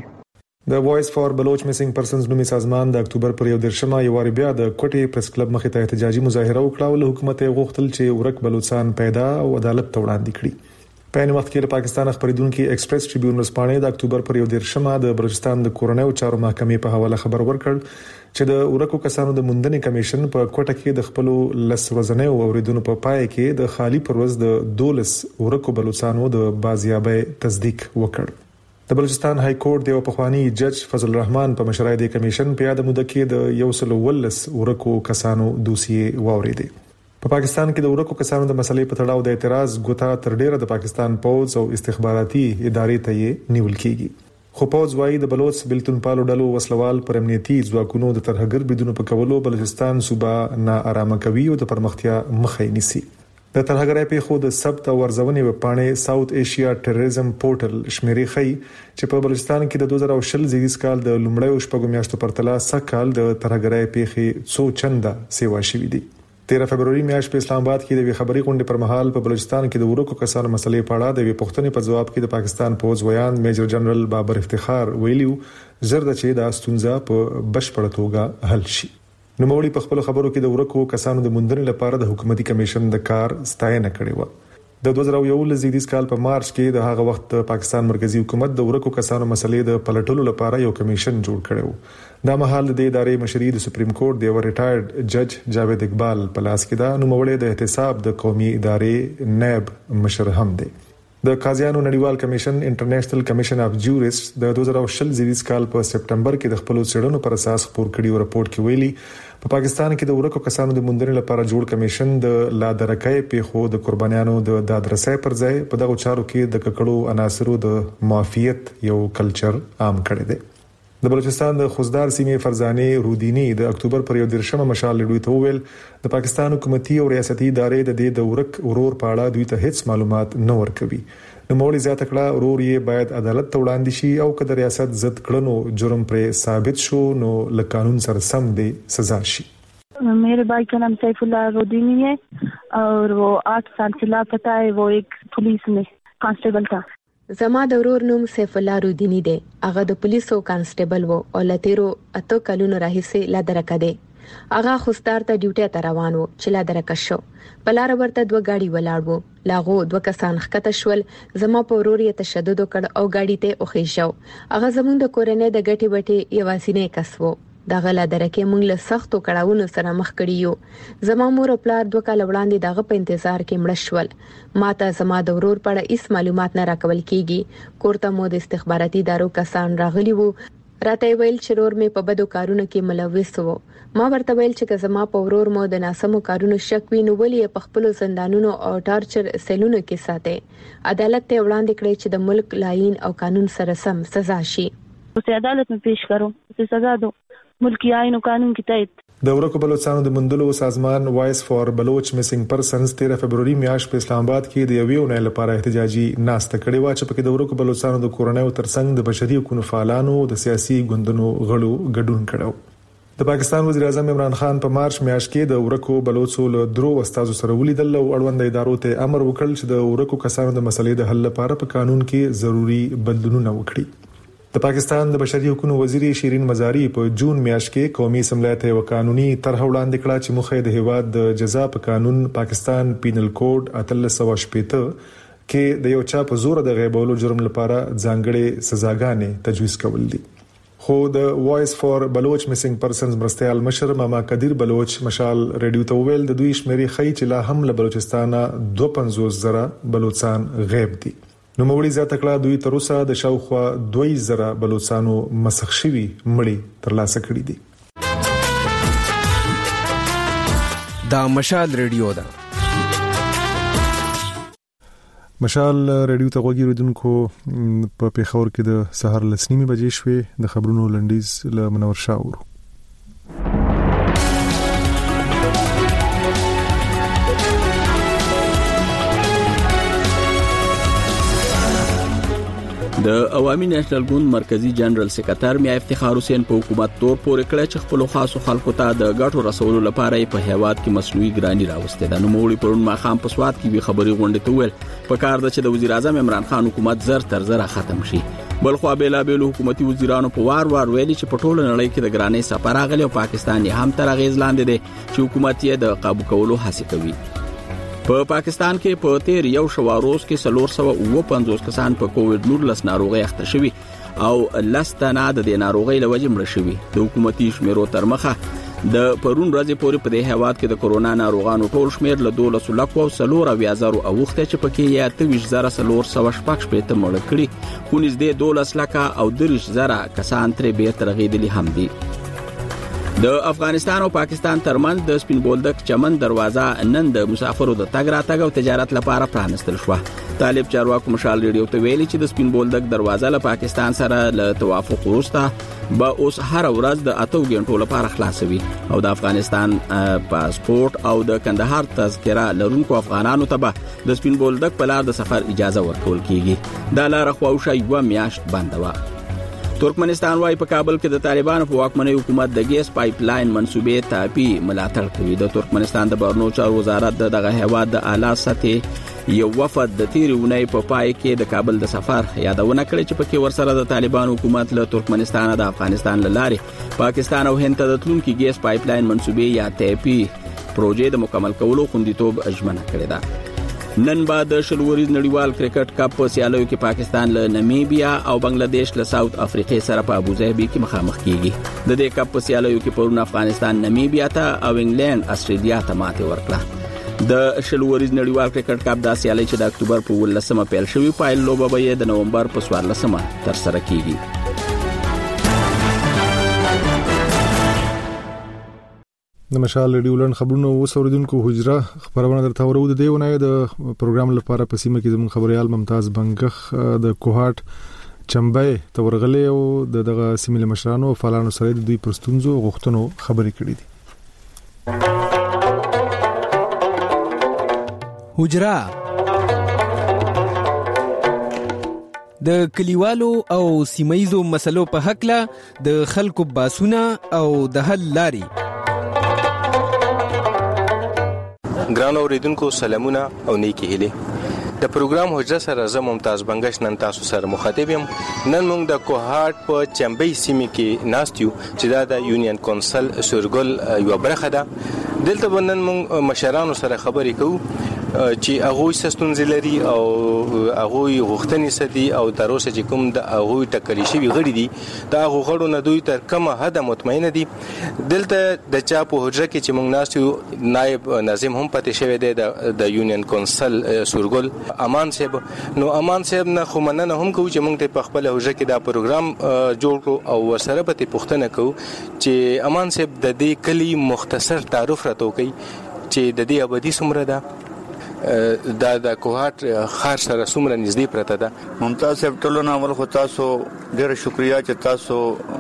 د وایس فار بلوچ میسنګ پرسنز نومي سازمان د اکتوبر پر 1 یواري بیا د کوټي پریس کلب مخې ته احتجاجي مظاهره وکړه او له حکومت غوښتل چې ورک بلوچستان پیدا او عدالت ته وړاندې کړي. په نوښت کې د پاکستان خبرېدونکو ایکسپریس ټریبیون رسپانې د اکتوبر پر 1 د بلوچستان د کورنیو چارو محکمې په حواله خبر ورکړ چې د ورکو کسانو د موندنې کمیشن په کوټه کې د خپل لس ورځنیو اوریدونکو په پای کې د خالی پروز د 12 ورکو بلوچستانو د بازیابۍ تصدیق وکړ. د بلوچستان های کورټ د پخوانی جج فضل الرحمن په مشرۍ د کمیشن په یاد موده کې د 111 ورکو کسانو دوسیې واوریدي. په پاکستان کې د ورکو کسانو د مسلې په تړاو د اعتراض غوټه تر ډیره د پاکستان پوز او استخباراتي ادارې ته یې نیول کیږي. خو پوز وايي د بلوچ بلتون پالو ډلو وسلوال پر امنیتي ځواکونو د ترهګر بدون په کولو بلوچستان صوبه نا آرام کوي او د پرمختیا مخې نیسي. د ترهګرۍ په خود سبت او ورځونې په پاڼې ساوث ایشیا ټیرریزم پورټل شمیرې خي چې په بلوچستان کې د 2020 زیږیز کال د لومړیو شپږو میاشتو پرتله سکهال د ترهګرۍ په څو چنده سیوا شوې دي. 13 فبرवरी میاشت په اسلام آباد کې د خبري غونډې پر مهال په بلوچستان کې د ورکو کسانو مسلې په اړه د پوښتنې په جواب کې د پاکستان پوز ویان میجر جنرال بابر افتخار ویلیو زرد چې د استونزا په بشپړه توګه حل شي. نو مولي په خپل خبرو کې د ورکو کسانو د موندنې لپاره د حکومتي کمیشن د کار ستاینه کړې و. د 2011 زیږدیز کال په مارچ کې د هغه وخت پاکستان مرکزی حکومت د ورکو کسانو مسلې د پلټلو لپاره یو کمیشن جوړ کړو. دا مهال د ادارې مشري د سپریم کورټ د ریټایرډ جج جاوید اقبال په لاس کې دا نو مولي د احتساب د قومي ادارې نیب مشر هم دی. د قاضیانو نړیوال کمیشن انټرنیشنل کمیشن اف جوریسټس د 2020 زیږدیز کال په سپټمبر کې د خپل څېړنو پر اساس خبر کړي رپورت کې ویلي په پاکستان کې د ورکو کسانو د موندنې لپاره جوړ کمیشن د لادرکۍ په خو د قربانیانو د دادرسۍ پر ځای په دغه چارو کې د ککړو عناصرو د معافیت یو کلچر عام کړی دی. د بلوچستان د خوزدار سیمې فرزانه رودینی د اکتوبر پر 1 مشال لوي ته ویل د پاکستان حکومتي او ریاستي ادارې د ورک ورور په اړه دوی ته هیڅ معلومات نه ورکوي. نو مولي زیاته کړه ورور یې باید عدالت ته وړاندې شي او که د ریاست ضد کړنو جرم پر ثابت شو نو له قانون سره سم دی سزا شي. मेरे भाई का नाम सैफुल्लाह रोदीनी है और वो 8 साल से लापता है. वो एक पुलिस में कांस्टेबल था. زما د ورور نوم سیف الله رودینی دی. هغه د پولیسو کانسټیبل وو او لتیرو اته کلونو راهیسې لا درکه دی. هغه خوستار ته ډیوټي ته روان وو چې لا درکه شو. په لار ورته دوه گاډي ولاړ وو. لاغو دوه کسان ښکته شول. زما په ورور یې تشدد وکړ او گاډي ته اوخې شو. هغه زموږ د کورنۍ د ګټي وټي یوازینی کس وو. دغه لا درکه مونږ له سختو کړهونو سره مخ کړی یو. زما مور او پلار 2 کال وړاندې دغه په انتظار کې مړ شول. ماته زما د ورور په اړه هیڅ معلومات نه راکول کیږي. کوړه مو د استخباراتي ادارو کسان راغلي وو. راته ویل چې ورور مې په بدو کارونو کې ملوث وو. ما ورته ویل چې زما په ورور مو د ناسمو کارونو شک وي نو ولې په خپل زندانونو او ټارچر سیلونو کې ساتي. عدالت ته وړاندې کړی چې د ملک لاین او قانون سره سم سزا شي. उसे अदालत में पेश करो, उसे सजा दो. मुल्की आइन और कानून की तहत د ورکو بلوچستانو د مندلو سازمان وایس فار بلوچ میسنګ پرسنز 13 فبرवरी میاشت په اسلام آباد کې د یوې اونۍ لپاره احتجاجي ناشته کړې و چې په د ورکو بلوچستانو د کورنیو ترڅنګ د بشري حقوقو فعالانو د سیاسي ګوندونو غړو ګډون کړو. د پاکستان وزیر اعظم عمران خان په مارچ میاشت کې د ورکو بلوچو له درو استادو سره ولیدل او اړوند ادارو ته امر وکړ چې د ورکو کسانو د مسلې د حل لپاره په قانون کې ضروري بدلونونه وکړي. د پاکستان د بشري حقوقو وزیر شیرین مزاری په جون میاشت کې قومي اسمبلی ته یو قانوني طرح وړاندې کړه چې مخه د هیواد د جزا په قانون پاکستان پینل کوډ 1380 کې د یو چا په زور د غیبولو جرم لپاره ځانګړې سزاګانې تجویز کول دي. خو د وایس فار بلوچ میسنګ پرسنز مرستيال مشر ماما قدیر بلوچ مشال ریډیو ته ویل د دوی شمیرې خی چې لا هم له بلوچستانه 250,000 بلوچستان غیب دي. نو مولي زیاته کړه دوی تر اوسه د شاوخوا 2,000 بلوچستانو مسخ شوي مړي ترلاسه کړي دي. دا مشال ریډیو ده. مشال ریډیو ته غوږی ردونکو په پیښور کې د سحر لسنیمه بجې شوې د خبرونو لنډیز له منور شاور. د عوامي نېشنل ګوند مرکزی جنرال سکرټر میا افتخار حسین په حکومت تور پورې کړ چې خپل خاصو خلکو ته د ګټو رسولو لپاره په هیواد کې مصنوعي ګرانی راوسته ده. نو مولي پرون ما خام په سواد کې خبري غونډه ته ویل په کار د چې د وزیر اعظم عمران خان حکومت زر تر زر ختم شي. بل خو بیلابل حکومتي وزیرانو په وار ویلي چې په ټوله نړۍ کې د ګرانی سفر راغلی او پاکستان یې هم تر اغیز لاندې دی چې حکومت یې د قابو کولو هڅه کوي. په پاکستان کې په تیر یو شواروز کې 350 کسان په کووډ-19 ناروغي اخته شوي او لستنه د ناروغي لوجه مړ شوي. د حکومتي شمیرو تر مخه د پرون ورځې پورې په دې هیواد کې د کورونا ناروغانو ټول شمیر له 12 لک او 4,000 اوخته چې پکې یا 23,418 مړ کړي خو نږدې 12 لک او 30,000 کسان ترې به ترغیدلي هم دي. د افغانستان او پاکستان ترمنځ د سپین بولدک چمن دروازه نن د مسافرو د تګ راتګ او تجارت لپاره پرانستل شو. طالب چارواکو مشال ریډیو ته ویلي چې د سپین بولدک دروازه له پاکستان سره له توافق وروسته به اوس هر ورځ د 8 غنټو لپاره خلاصوي او د افغانستان پاسپورت او د کندهار تذکره لرونکو افغانانو ته به د سپین بولدک په لار د سفر اجازه ورکول کیږي. دا لار خواوشه یو میاشت بند و. ترکمنستان وايي په کابل کې د طالبانو په واکمنۍ حکومت د ګیس پایپ لاین منسوبې ته ملاتړ کوي. د ترکمنستان د بهرنیو چارو وزارت دغه هیواد د اعلی سطحې یو وفد د تیرونې په پای کې د کابل د سفر یادونه کړې چې پکې ورسره د طالبانو حکومت له ترکمنستان د افغانستان لارې پاکستان او هند ته د تلونکو ګیس پایپ لاین منسوبې یا ټیپی پروژې د مکمل کولو خوندیتوب ژمنه کړې ده. نن بعد د شلوريز نړیوال کرکټ کپ په سیالیو کې پاکستان له نامیبیا او بنگلاديش له ساوث افریقې سره په ابوظبي کې مخامخ کیږي. د دې کپ په سیالیو کې پرون افغانستان نامیبیا ته او انګلند استرالیا ته ماته ورکړه. د شلوريز نړیوال کرکټ کپ د سیالي چې د اکتوبر په 18 پیل شوی پایل لوبه به د نومبر په 14 تر سره کیږي. د مشال ریډیو لن خبرونه وسوردونکو حجره خبرونه درته ورو د دیونه د پروګرام لپاره په سیمه کې زمون خبريال ممتاز بنگخ د کوهات چمبای تورغلې او دغه سیمه مشرانو فعالانو سره د دوی پرستونزو غوښتنو خبرې کړې دي. حجره د کلیوالو او سیمایزو مسلو په حق له د خلکو باسونه او د حل لاري. ګران اوریدونکو سلامونه او نیکی هیله. د پروګرام حجره سره زه ممتاز بنگش نن تاسو سره مخاطب یم. نن موږ د کوهات په چمبای سیمه کې ناستیو چې د یونین کونسل سورګل یو برخه ده. دلته نن موږ مشرانو سره خبرې کوو چې هغه سستونځ لري او هغه غوښتنې سدي او تر اوسه چې کوم د هغه ټکرې شوی غړي دي دا هغه غړو نه دوی تر کومه حد مطمئن دي. دلته د چا په حجره کې چې موږ ناستیو نائب ناظم هم پاتې شوی دی د یونین کونسل سورګل امان صاحب. نو امان صاحب نه خو مننه هم کوي چې موږ ته په خپل حجره کې دا پروګرام جوړ کړو او ورسره به پوښتنه کوو چې امان صاحب د دې کلی مختصر تعارف راته کوي چې د دې آبادی څومره ده، د کوهات خار سره څومره نږدې پرته ده. ممتاز صاحب ټولو نه اول خو تاسو ډېر شکریا چې تاسو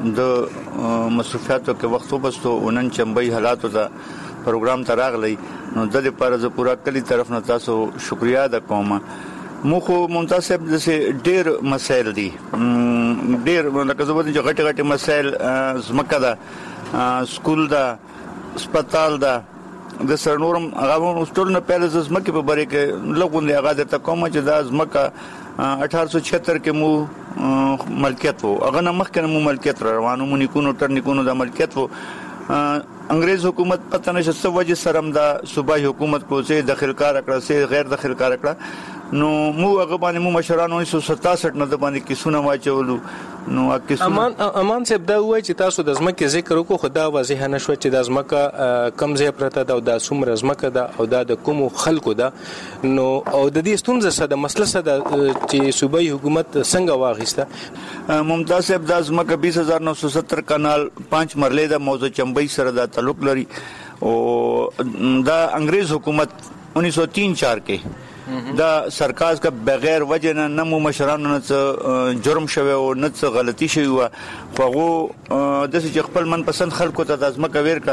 د مصرفیاتو کې وخت وبستو ونن چمبای حالاتو ته پروګرام ته راغلی. نو د دې پر زه پورا کلی طرف نه تاسو شکریا د کوم. مو خو ممتاز صاحب د ډېر مسایل دي، ډېر لکه زه وایم چې غټ مسایل زمکه ده، سکول ده، سپیټال ده، د سرنورم هغه ټول نه پیل زمکه په بری کې لګوندې هغه ته کوم چې د زمکه 1876 کې مو ملکیت وو، هغه نه مخکې مو ملکیت روانو مو نیکونو تر نیکونو د ملکیت وو. انګريز حکومت پته نشه څه وجه سره د صوبایي حکومت کو څه دخل کار کړ څه غیر دخل کار کړ. نو مو هغه باندې مو مشرانو 1967 نه د باندې کیسونه واچولو. نو امان صاحب دا وایي چې تاسو د زمکه ذکر وکړو خو دا واضح نه شو چې د زمکه کم ځای پرته ده او د څومره زمکه ده او د کوم خلکو ده. نو او د دې ستونزه سره د مسله سره چې صوبایي حکومت څنګه واغسته. ممتاز صاحب د زمکه 20970 کانال 5 مرلې د موضوع چمبای سره د تعلق لري او د انګريز حکومت 1903-4 کې دا سرکار کا بغیر وجه نه مو مشرانو نه جرم شوی او نه څه غلطي شوی و. خو د چې خپل من پسند خلکو ته د ازمکه ورکا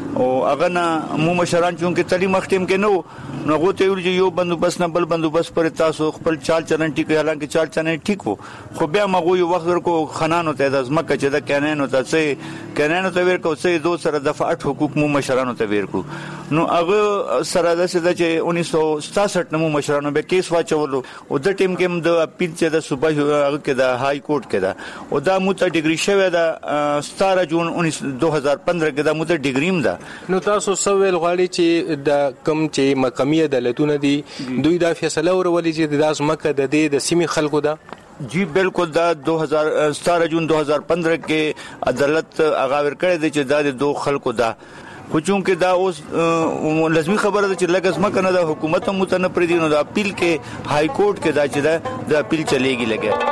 او هغه نه مو مشران چې تعلیم مختم کې نو هغه ته ویل چې یو بندوبست نه بل بندوبست پر تاسو خپل چال چلن ټیک حالانکه چال چلن ټیک وو خو بیا مغه یو وخت ورکو خنانو ته د ازمکه چې د کینانو ته څه ورکو څه دو سره دفعات حقوق مو مشرانو ته ورکو نو هغه سره د څه چې 1967 نو مشرانو به کیس واچولو او د ټیم کې د اپیل چې د صوبه هغه کې د های کورټ کې دا او دا مو ته ډیګري شوه د 17 جون 2015 کې دا مو ته ډیګریم ده نو تاسو سوال غواړي چې د کم چې مقامی عدالتونه دي دوی دا فیصله ورولې چې د ازمکه د سیمې خلکو ده جی بالکل دا 17 جون 2015 کې عدالت هغه ورکړی دی چې دا د دوه خلکو ده خو چونکه دا اوس لازمي خبره ده چې لګس مکه نه د حکومت متنه پرې دي نو د اپیل کې های کورټ کې دا چې د اپیل چلےږي لګي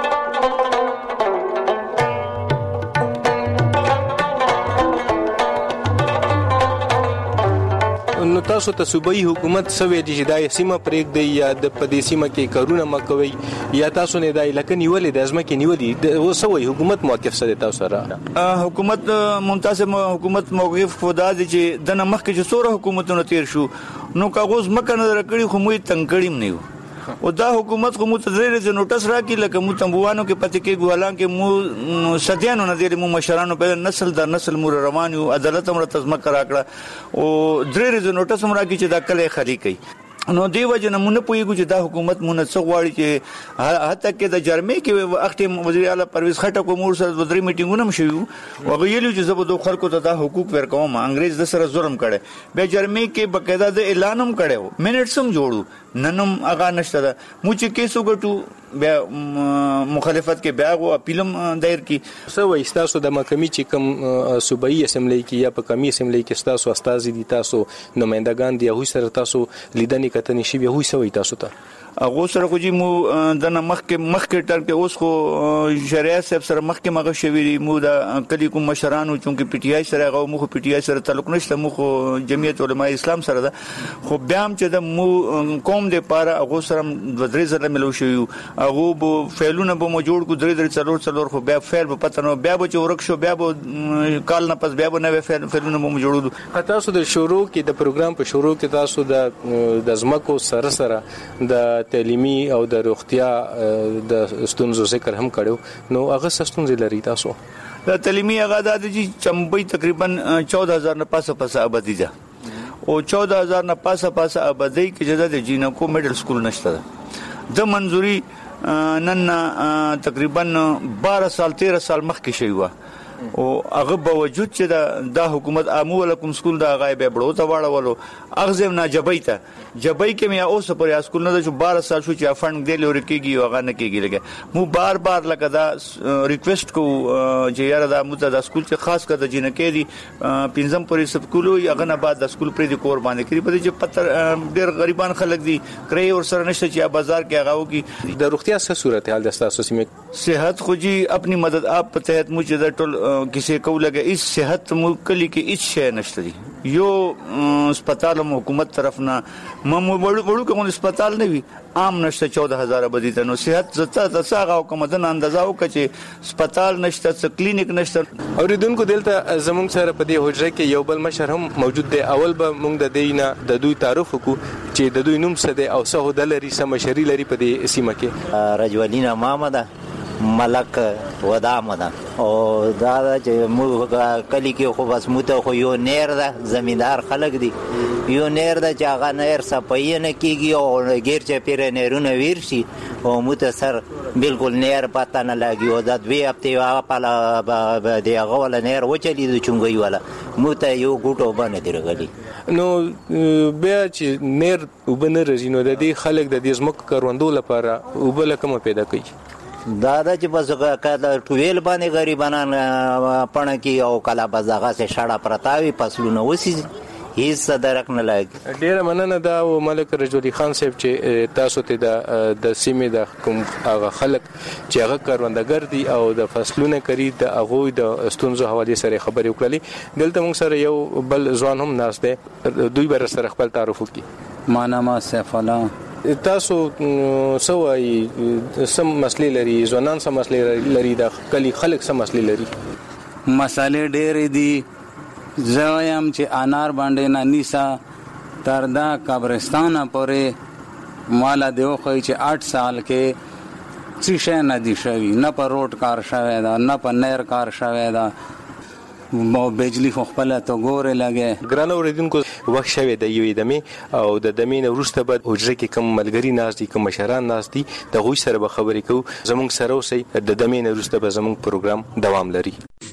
نو تاسو ته صوبایي حکومت سوي دي چې دا سیمه پرېګ دی یا د پدې سیمه کې کارونه مکوي یا تاسو نه دای لکه نیولې د ازمکه نیولې او سوي حکومت موقف سره تاسو سره حکومت منتظم حکومت موقف خدا دي چې د نمخ کې چې څوره حکومتونه تیر شو نو کاغذ مکه نه راکړي خو موږ تنګړیم نه یو او دا حکومت کوم تدریج نوټس راکې لکه مو تنبوانو کې پته کې ګولان کې مو صدیانو نه دي مو مشرانو په نسل در نسل مور روان یو عدالت امر تزمه راکړه او درې نوټس هم راکې چې دا کله خلی کوي نو دی وجه نمونه پویګو چې دا حکومت مونږ څو غواړي چې حتی کې د جرمې کې وخت وزیر اعلی پرویز خټک مور سره د درې میټینګونه هم شوي او ویلو چې زبر دوه خلکو ته دا حقوق ورکوم انګريز د سره ظلم کړي به جرمې کې بقاعده د اعلان هم کړو منټس هم جوړو ننم هغه نشته ده مو چې کیسو ګټو بیا مخالفت کې بیا غو اپیلم دایر کی سو استاسو د محکمې چې کوم صوبایي اسمبلی کې یا په کمی اسمبلی کې استاسو استاد دي تاسو نمائندگان دي هغه سره تاسو لیدنې کتنې شي به هوی سوي تاسو ته هغه سره خو جی مو د مخ کې ټر کې اوس خو شریعت صاحب سره مخ کې مغه شوی مو د کلی کوم مشرانو چونکه پی ټی آی سره هغه مو پی ټی آی سره تعلق نشته مو خو جمعیت علماء اسلام سره ده خو بیا هم چې د مو قوم د پاره هغه سره د درې زره ملو شو هغه بو فعلونه به مو جوړ کو درې څلور خو بیا فعل په پته نو بیا به ورک شو بیا به کال نه پس بیا به نه فعلونه مو جوړو تاسو د شروع کې د پروګرام په شروع کې تاسو د ازمکو سره د تعلیمي او د روغتیا د ستونزو ذکر هم کړو نو هغه ستونزې لري تاسو د تعلیمي هغه د چمبي تقریبا 14000 نه پاسه آبادی ده او 14000 نه پاسه آبادی کې جزا د جینکو میډل سکول نشته د منځوري نن تقریبا 12 سال 13 سال مخکې شوی و او هغه باوجود چې د حکومت امو لکم سکول دا غایب بړو ته واړولو اغزم نه جبایته جبای کې میا اوس پر اسکول نه چې 12 سال شو چې فند دی لوري کېږي او هغه نه کېږي لګه مو بار لکه دا ریکوست کو چې یاره دا مو د سکول چې خاص کړه جنکې دي پنځم پرې سکول یو هغه نه بعد د سکول پرې د کور باندې کړی په دې چې پتر ډېر غریبان خلک دي کرای ور سره نشته چې بازار کې هغه وکي د روغتیا څه صورتحال د تاسو سیمه صحت خو جی خپل مدد اپ په تحت مو چې د ټول کسی کو لګه اس صحت ملکلی کې هیڅ شی نشته دي یو هسپتال حکومت طرف نه مو وړو کوم هسپتال نه وي عام نشته 14000 بدی ته نو صحت زته تاسو کوم د اندازا وکړي چې هسپتال نشته کلینیک نشته اوریدونکو دلته زموږ سره په دې حجره کې یو بل مشر هم موجود دی اول به موږ د دینه د دوی تعارف وکړو چې د دوی نوم څه دی او څه هدلري سم مشري لري په دې سیمه کې رجولینا محمد ملک ودامه ده او دا چې موږ کلی کې خو بس موته خو یو نیر ده زمیندار خلک دي یو نیر ده چې هغه نیر صفایي نه کیږي او غیر چې پیر نیرونه ویرشي او موته سر بالکل نیر پته نه لګي او د دوی هفته په دی هغه ول نیر وچلی د چونګي ولا موته یو ګوټو باندې درغلي نو بیا چې نیر وبنه رزینو د دې خلک د دې زمک کاروندو لپاره وبله کوم پیدا کوي دا چې بس کله ټویل باندې غریبانان پڼه کې او کلا بزغه سه شړه پرتاوي فصلونه وسی هیڅ صدرک نه لګ ډیره مننه دا ملک رجولی خان صاحب چې تاسو ته د سیمې د کوم هغه خلک چې هغه کاروندګر دي او د فصلونه کوي د هغه د ستونزو حواله سره خبرې وکړلې دلته موږ سره یو بل ځوان هم ناس دی دوی بر سره خپل تعارف وکړي ما نامه سیف الله تاسو سوای سم مسلې لري ځوانان سم مسلې لري د کلی خلک سم مسلې لري مسالې ډېرې دي زویم چې انار باندې نه نیسا تر دا قبرستان پورې مالا دیو خو چې 8 سال کې څه نه دي شوی، نه په روډ کار شوی دا، نه په نهر کار شوی دا، بجلی خو خپل ته ګوره لګي. ګران اوریدونکو وخت شوی د یوې دمې او د دمې نه وروسته به حجره کې کوم ملګري ناست دي، کوم مشران ناست دي، د هغوی سره به خبرې کوو. زموږ سره اوسئ، د دمې نه وروسته به زموږ پروګرام دوام لري.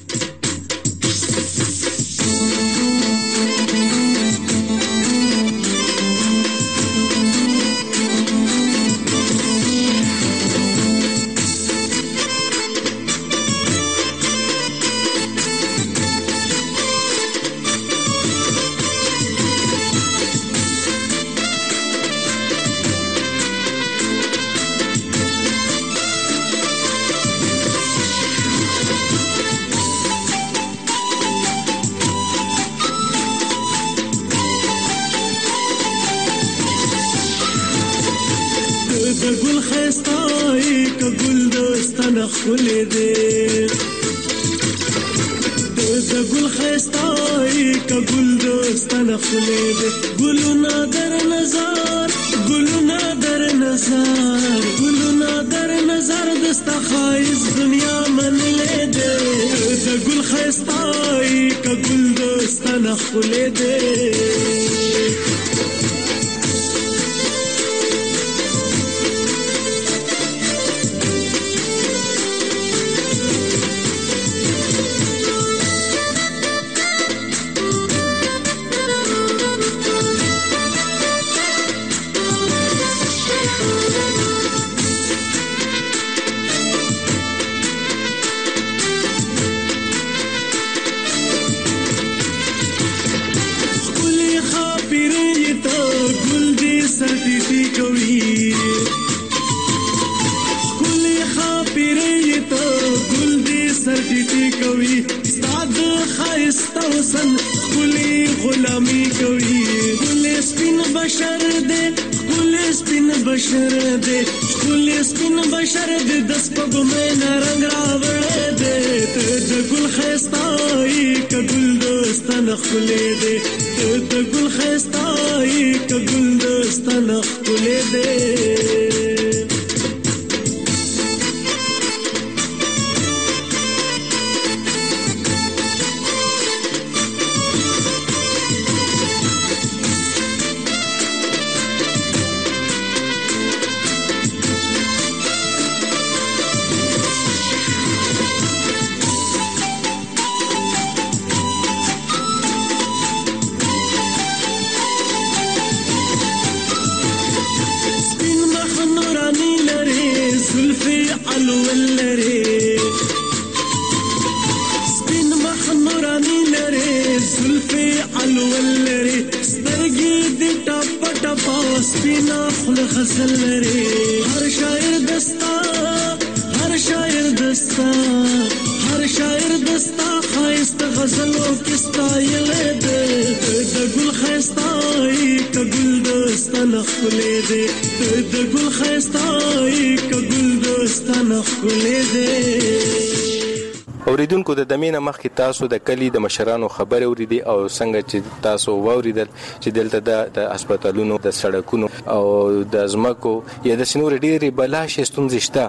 اوریدونکو د دمینه مخکې تاسو د کلی د مشرانو خبرې اوریدي او څنګه چې تاسو واوریدل چې دلته د هسپتالونو د سړکونو او د ځمکو یا د سنور ډېری بلاشې ستونزې شته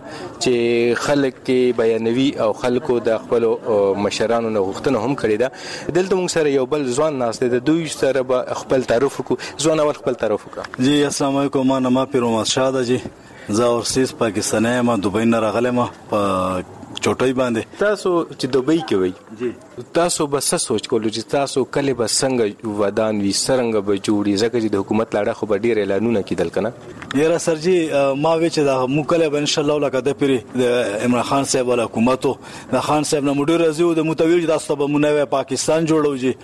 چې خلک کې بیانوي او خلکو د خپل مشرانو نه غوښتنه هم کړې ده. دلته موږ سره یو بل ځوان ناست دی، د دوی سره به خپل تعارف وکړو. ځوان اول خپل تعارف وکړه. جی السلام علیکم، ما نام پیرومت شاه ده جی، زه اورسیز پاکستاني ما دوبۍ نه راغلم په چوټۍ باندې. تاسو چې دوبۍ کې وای جی تاسو به څه سوچ کولو چې تاسو کله به څنګه ودان وي څنګه به جوړي ځکه چې د حکومت لاړه خو به ډیر اعلانونه کیدل کنه؟ یاره سر جی ما وی چې دا مکله به ان شاء الله لکه د پیری د عمران خان صاحب ول حکومتو د خان صاحب نه مدیر راځي د متویل د تاسو به مونږه پاکستان جوړو جی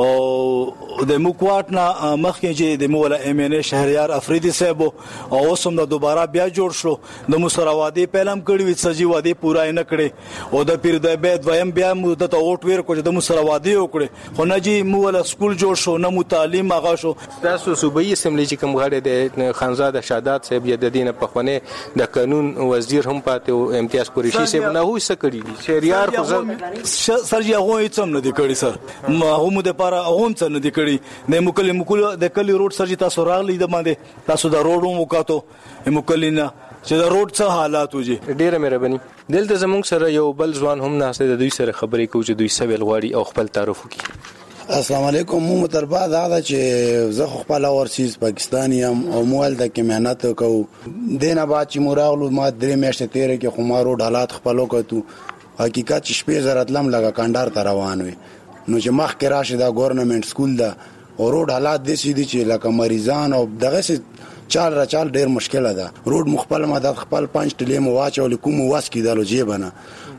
او د موکوات نه مخکې چې د مولا ام ان ا شهریار افریدي صاحب او اوسم د دوباره بیا جوړ شو د مسروادي پهلم کړی وي سجی وادي پورا نه کړي کړي او د پیر د بیت ویم بیا مو د اوټ ویر کو چې د مو سره واده وکړي خو نه جی مو ول سکول جوړ شو نه مو تعلیم هغه شو. تاسو صوبایي اسمبلی چې کوم غړي د خانزاده شادات صاحب یا د دینه په خونه د قانون وزیر هم پاتې او امتیاز قریشي صاحب نه هو سکړي دي شهريار خو سر جی هغه هیڅ هم نه دی کړی سر ما هم د پاره هغه هم څه نه دی کړی د مکل د کلی روډ سر جی تاسو راغلی د باندې تاسو د روډ مو وکاتو مکلینا چې د روډ څه حالات وږي. ډیره مهرباني. دلته زموږ سره یو بل ځوان هم ناشته د دوی سره خبرې کوي چې دوی سویل غواړي او خپل تعارف وکړي. السلام علیکم. مو متربا دا چې زه خپل اورسیز پاکستانی ام او مول د کې مهنت کوم دینه بعد چې موراغلو ما درې میاشتې تیرې کې خو ما روډ حالات خپلو کتو حقیقت چې شپې زراتلم لګه کاندار ته روان وي نو چې مخ کې راشه دا ګورنمنت سکول دا او روډ حالات د سې دي چې لکه مریضان او دغه څه چال ډیر مشکله ده. روډ مخبل ما د خپل 5 ټلې مو واچو لیکوم واس کیدلو جیبنه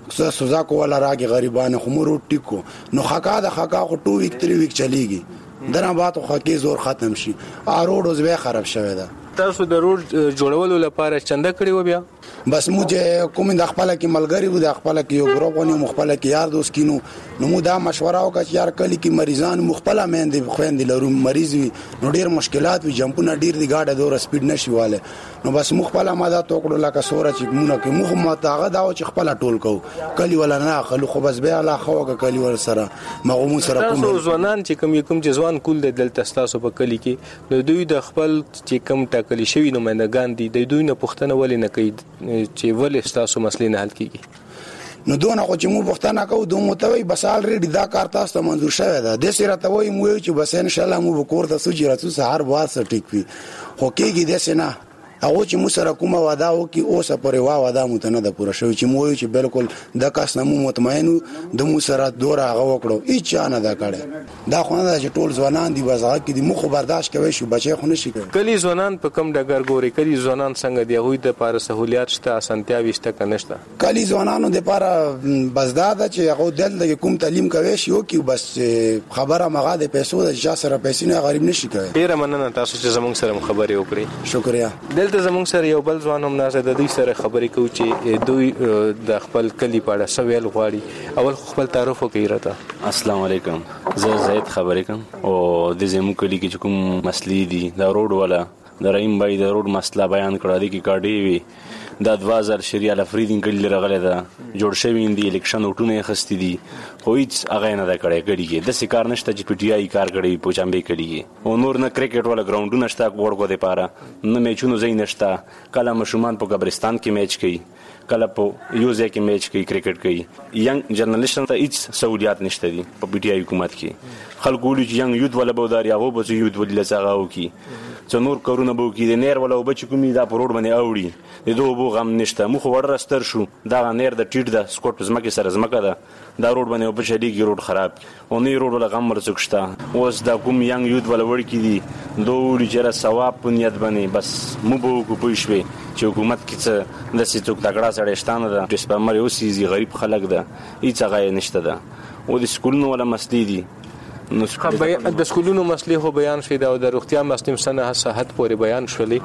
سزا کوله راګي غریبانه خو مو روډ ټیکو نو خکا خو 2 ویک 3 ویک چلیږي درنه بات خو کې زور ختم شي روډ اوس به خراب شوی ده. تاسو د روډ جوړولو لپاره چنده کړی و بیا بس مو چې کوم د خپل کې ملګری و د خپل کې یو ګروپ ونی مخبل کې یار دوست کینو نو مو دا مشوره وکړه چې یار کلی کې مریضان مخبل مېندې خويندې لرو مریض وي نو ډیر مشکلات وي جمپونه ډیر دی گاډه دور سپیډ نشي واله نو بس مخبل ما دا توکړو لکه سوره چې مونږ کې مخ ما تاغه دا چې خپل ټول کو کلی ولا نه خلو خو بس بیا لا خوګه کلی ور سره مغمون سره کوم تاسو ځوانان چې کوم ځوان کول د دلته تاسو په کلی کې نو دوی د خپل چې کوم ټاکلي شوی نمائندگان دي د دوی نه پښتنه ولې نه کوي چې ولې تاسو مسلې نه حل کیږي نو دونه خو چې مو پښتنه کوو دوه متوي بس الریډي دا کار تاسو ته منظور شوی ده د سره ته وای مو چې بس ان شاء الله مو وکور د سوجي راتو سهار واسه ټیک وي خو کېږي د سنه هغه چې مو سره کومه وعده وکي اوسه پرې وعده مو ته نه ده پوره شوی چې مو چې بالکل د کس نه مو مطمئن د مو سره دوره هغه وکړو هیڅ نه ده کړه دا خو نه چې ټول ځوانان دي وځه کې دي مخ برداشت کوي شو بچي خو نشي کوي. کلی ځوانان په کم ډګر ګوري کلی ځوانان څنګه دی هغه د لپاره سہولیات شته اسانتیا وشته کنيشته کلی ځوانانو د لپاره بس دا ده چې هغه دلته کوم تعلیم کوي شو کې بس خبره مغه د پیسو د جا سره پیسې نه غریب نشي کوي. ډیره مننه تاسو چې زموږ سره خبرې وکړي. شکریا. دلته زموږ سره یو بل ځوان هم نازه د دوی سره خبرې کوي چې دوی د خپل کلی په اړه سویل غواړي اول خپل تعارف وکړي راته. السلام علیکم. زه زید خبرې کوم او د زمو کلی کې کوم مسلې دي د روډ ولا د رحیم بای د روډ مسله بیان کړه دي کې کاډي وي د 2000 شریعه افریدین کلی رغله ده جوړ شوی دی الیکشن وټونه خستی دي خو هیڅ هغه نه ده کړی کړي د سکار نشته چې پی ټی آی کار کړي پوچامبې کړي او نور نه کرکټ ولا ګراوندونه شته ورګو د پاره نه میچونو زین نشته کله مشومان په قبرستان کې میچ کوي کله په یوزه کې میچ کوي کرکټ کوي ینګ جرنالستانو ته هیڅ سہولیات نشته دي په پی ټی آی حکومت کې خلکو ولې چې ینګ یوت ولا بوداري هغه به یوت ولې لڅاغاو کې څنور کارونه بو کې د نیر ولا وبچ کومي دا پروډ باندې اوړي د دوه بو غم نشته مخ ورستر شو دا نیر د ټیټ د سکوټ زمکه سره زمکه دا روډ باندې وبچ دیږي روډ خراب او نه روډ ولا غم مرڅکشتا اوس دا کوم ینګ یوت ولا وړ کې دي دوه لجره ثواب پنیت باندې بس مو بو کو پښوي چې حکومت کې څه د سیتوک تګړه سره شتانه ده چې سپمر یو سیزي غریب خلک ده هیڅ غي نشته ده او د سکولونو ولا مسلې دي نو د سکولونو مسلې هو بیان شوی دا او د روغتیا مسلم سنه صحت پورې بیان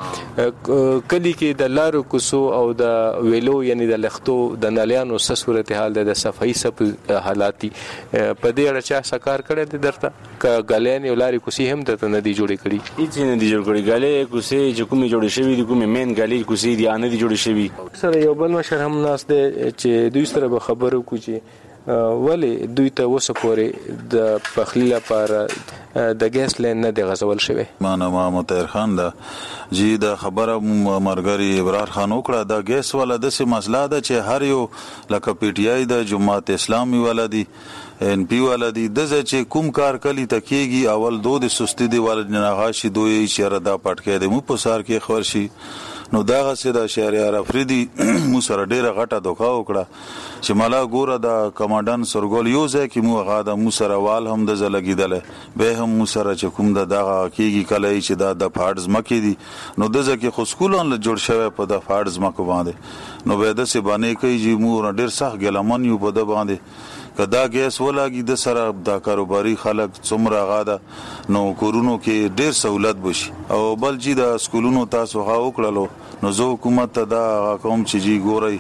شولې کلی کې د لارو کوسو او د ویلو یعنی د لختو د نالیانو څه صورتحال د صفایي سپ حالاتي په دې اړه چا سکار کړی د درته ک غالین یو لاري کوسي هم د نه دی جوړې کړی هیڅ نه دی جوړ کړی غالې کوسي چې کومې جوړې شوی دي کومې مین غالې کوسي دي نه دی جوړې شوی سره یو بل مشر هم ناس دی چې دوی سره به خبرو کوي ولی دوی ته وسه پورې د پخلی لپاره د ګیس لین نه دی غزول شوی. مانه محمد طاهر خان دا جی د خبره مرګري ابرار خان وکړه د ګیس ولا د سه مسله ده چې هر یو لکه پی ټی آی د جماعت اسلامي ولدي ان پی ولدي د چې کوم کار کلی تکیږي اول دو د سستی دی ولد نه غاشي دوی چې را دا پټکې د مو په سار کې خورشي نو داغه سي د شهريار افریدي مو سره ډیره غټه دوکا وکړه چې مالا ګوره د کمانډان سرګول یو ځای کې مو غاده مو سره وال هم د زلګیدل به هم مو سره چې کوم د دغه کېږي کله چې د فارز مکه دي نو د ځکه خو سکولون له جوړ شوی په د فارز مکه باندې نو به د سي باندې کوي چې مو ډیر سخت ګلمن یو په د باندې کدا ګیس ولاګي د سره د کاروباري خلک څومره غاده نو کورونو کې ډیر سہولت بشي او بل چې د سکولونو تاسو ها وکړلو نو زه حکومت ته دا کوم چې جی ګوري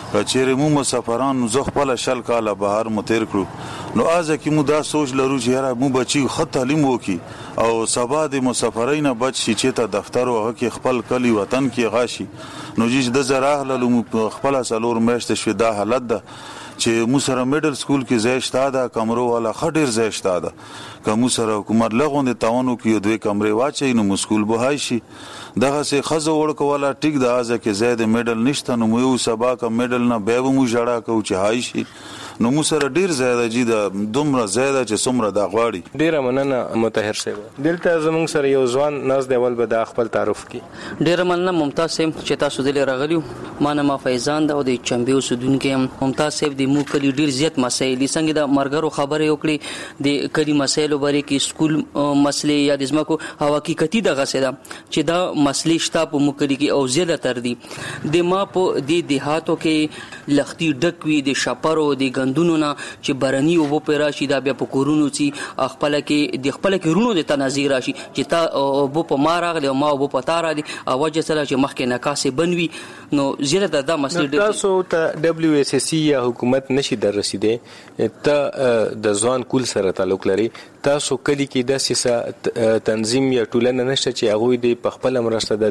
کچېره مو مسافران زه خپل شل کاله بهر متیر کړو نو ازه کې مو دا سوچ لرو چې یاره مو بچي خط تعلیم وکي او سبا د مسافرین بچ شي چې ته دفتر او کې خپل کلی وطن کې غاشي نو چې د زراغ له خپل سالور مېشت شو دا حالت ده چې مو سره میډل سکول کې ځای شته دا کمرو والا خډیر ځای شته دا کوم سره حکومت لغون د تاونو کې دوی کمرې واچي نو مسکول بهای شي دغه سه خزه ورکواله ټیک د ازه کې زید میډل نشته نو یو سبا کا میډل نه به مو جړه کو چې هاي شي نو مو سره ډیر زیاده جی د دومره زیاده چې څومره د غواړي ډیر مننه متطهر صاحب دلته زمونږ سره یو ځوان ناز دیول به د خپل تعارف کی ډیر مننه ممتاز صاحب چې تاسو دلته راغلیو ما نامه فیضان دا د چمبي اوسیدونکو ممتاز صاحب د مو کلی ډیر زیات مسایل څنګه د مرګرو خبره وکړي د کلی مسایلو باره کې سکول مسلې یا د زمکو او حقیقتي دغه څه ده چې دا مسلې شته په مو کلی کې او زیاته تر دي د ما په د دیهاتو کې لختي ډکوي د شپرو د غندونو چې برني او په راشي دا بیا په کورونو چې خپل کې رونو د تنازیر راشي چې تا او په مارغ له ما او په تار دي او وجه سره چې مخکې نکاسه بنوي نو زیاته دا مسلې تاسو ته دبليو اس اس سی یا حکومت نشي در رسیدي ته د ځوان کول سره تعلق لري تاسو کلی کې د سیاسه تنظیم یا ټولنه نشته چې هغه د خپل مرسته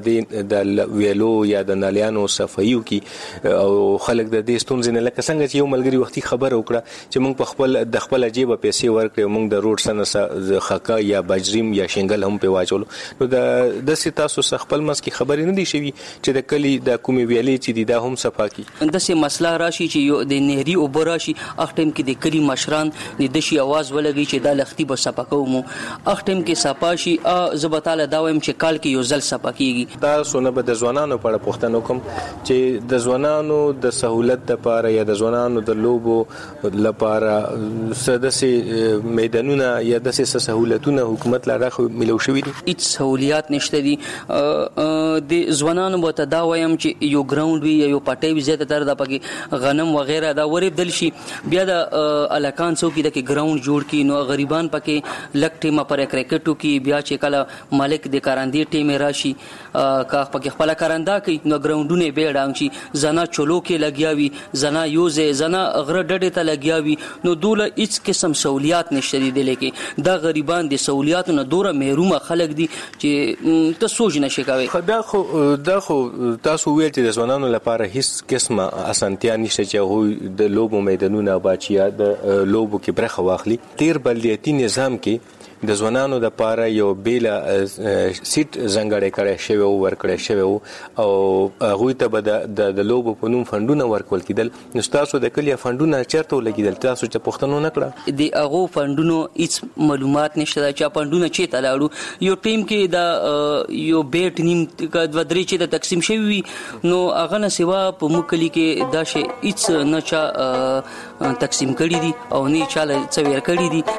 د ویلو یا د نالیانو صفایو کې او خلک د دې ستونزې نه لکه څنګه چې یو ملګری وختي خبر وکړه چې موږ په خپل د خپل جیب پیسې ورکړو موږ د روډ سره خکا یا بجریم یا شنګل هم په واچول نو د تاسو خپل مس کې خبرې نه دي شوي چې د کلی د کومې ویلې چې دا هم صفا کی د سه مسله راشي چې یو د نهري او براشي اختم کې د کلی مشران د دشي आवाज ولګي چې دا لختي به سپکومو اختم کې صفاشي زبطاله داویم چې کال کې یو ځل سپکیږي تاسو نه به د ځوانانو په اړه پوښتنه کوم چې د ځوانانو د سہولت لپاره یا د ځوانانو د لوبو لپاره سدسي میدانونه یا د سہولتونه حکومت لاره ملو شوی دي هیڅ سہولیات نشته دي د ځوانانو به تداویم چې یو ګراوند وي یو پټي وي زیاته تر د پکې غنم وغیرہ دا ورېدل شي بیا د الکان څوک د کې ګراوند جوړ کی نو غریبان پکې لک ټیمه پر کرکټو کې بیا چې کله مالک د کاراندې ټیمه راشي کا پکې خپل کاراندا کوي نو ګراوندونه به ډاون شي زنا چلو کې لګیاوي زنا یوزه زنا غره ډډه ته لګیاوي نو دوله هیڅ قسم سہولیات نشته دي لکه دا غریبان د سہولیاتو نه دوره محرومه خلک دي چې ته سوچ نشي کوي دا خو تاسو ویل چې د ځوانانو لپاره هیڅ قسمه اسانتیا نشته چې هغه د لوبو میدانونه باچیا د لوبو کې برخه واخلي تیر بلدیاتي نظام کې د ځوانانو د لپاره یو بیل سیټ زنګړې کړې شوی او ورکړې شوی او هغه ته به د لوبو په نوم فندونه ورکول کېدل نو تاسو د کلیه فندونه چیرته ولګیدل تاسو چې پښتنو نه کړه د هغه فندونو هیڅ معلومات نشته چې فندونه چې تلاړو یو ټیم کې د یو بیٹ نیم د ودرې چې د تقسیم شوی نو هغه نه سوا په مکلی کې دا شی هیڅ نه چا تقسیم کړی دي او نه چاله څویر کړی دي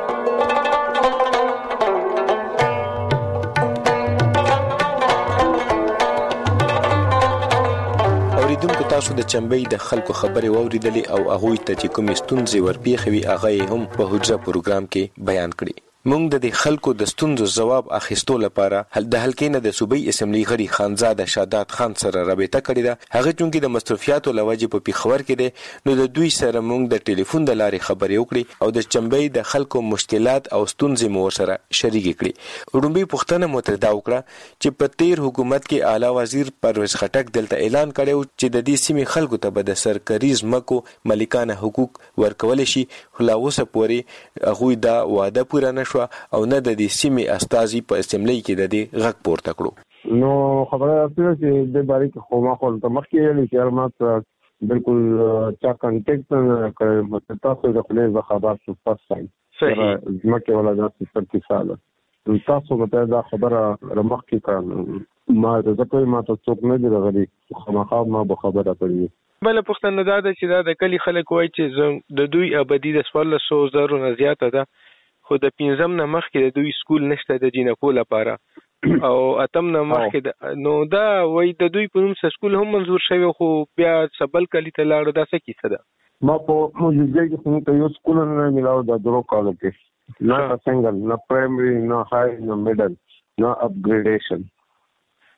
تاسو د چمبي د خلکو خبرې واوریدلې او هغه ته چې کوم ستونزې ورپیښوي هغه هم په حجره پروګرام کې بیان کړي موږ د خلکو د ستونزو جواب اخیستو لپاره د حلقې نه د صوبې اسمبلی غړي خانزاده شادات خان سره رابطه کړې ده هغه چونکې د مصرفیاتو لوجه په پیښور کې ده نو د دوی سره موږ د ټلیفون د لارې خبرې وکړې او د چمبي د خلکو مشکلات او ستونزې مو سره شریک کړې ورومبي پښتنه متردا وکړه چې په تیر حکومت کې اعلی وزیر پرویز خټک دلته اعلان کړو چې د دې سیمې خلکو ته به د سرکاري ځمکو مالکانه حقوق ورکول شي خو لا اوسه پورې هغه دا وعده پوره نشو او نه د دې سیمې استازي په اسمبلی کې د دې غږ پورته کړو نو خبره راځي چې د باري کې خو ما خپل تمخ کې لیکل بالکل چا کنټیکټ نه کړی مته تاسو د خپل خبر څه پاساین صحیح ځمکه ولا د 30 سال تاسو مته دا خبره رمخ کې کړم ما ځکه ما ته څوک نه دی غلي خامخا ما به خبره کړی بل پښتنه دا چې دا د کلی خلک وای چې د دوی ابدي د 1400 نه زیاته ده خو د 15 نه مخکې د دوی سکول نشته د جنکو لپاره او اتم نه مخکې نو دا وای د دوی په نوم سکول هم منزور شوی خو بیا سبل کلی ته لاړ دا څه کیسه ده ما په موجوده کې څنګه یو سکول نه ملاو د درو کالو کې نه څنګه نه پرایمري نه هاي نه میډل نه اپګریډیشن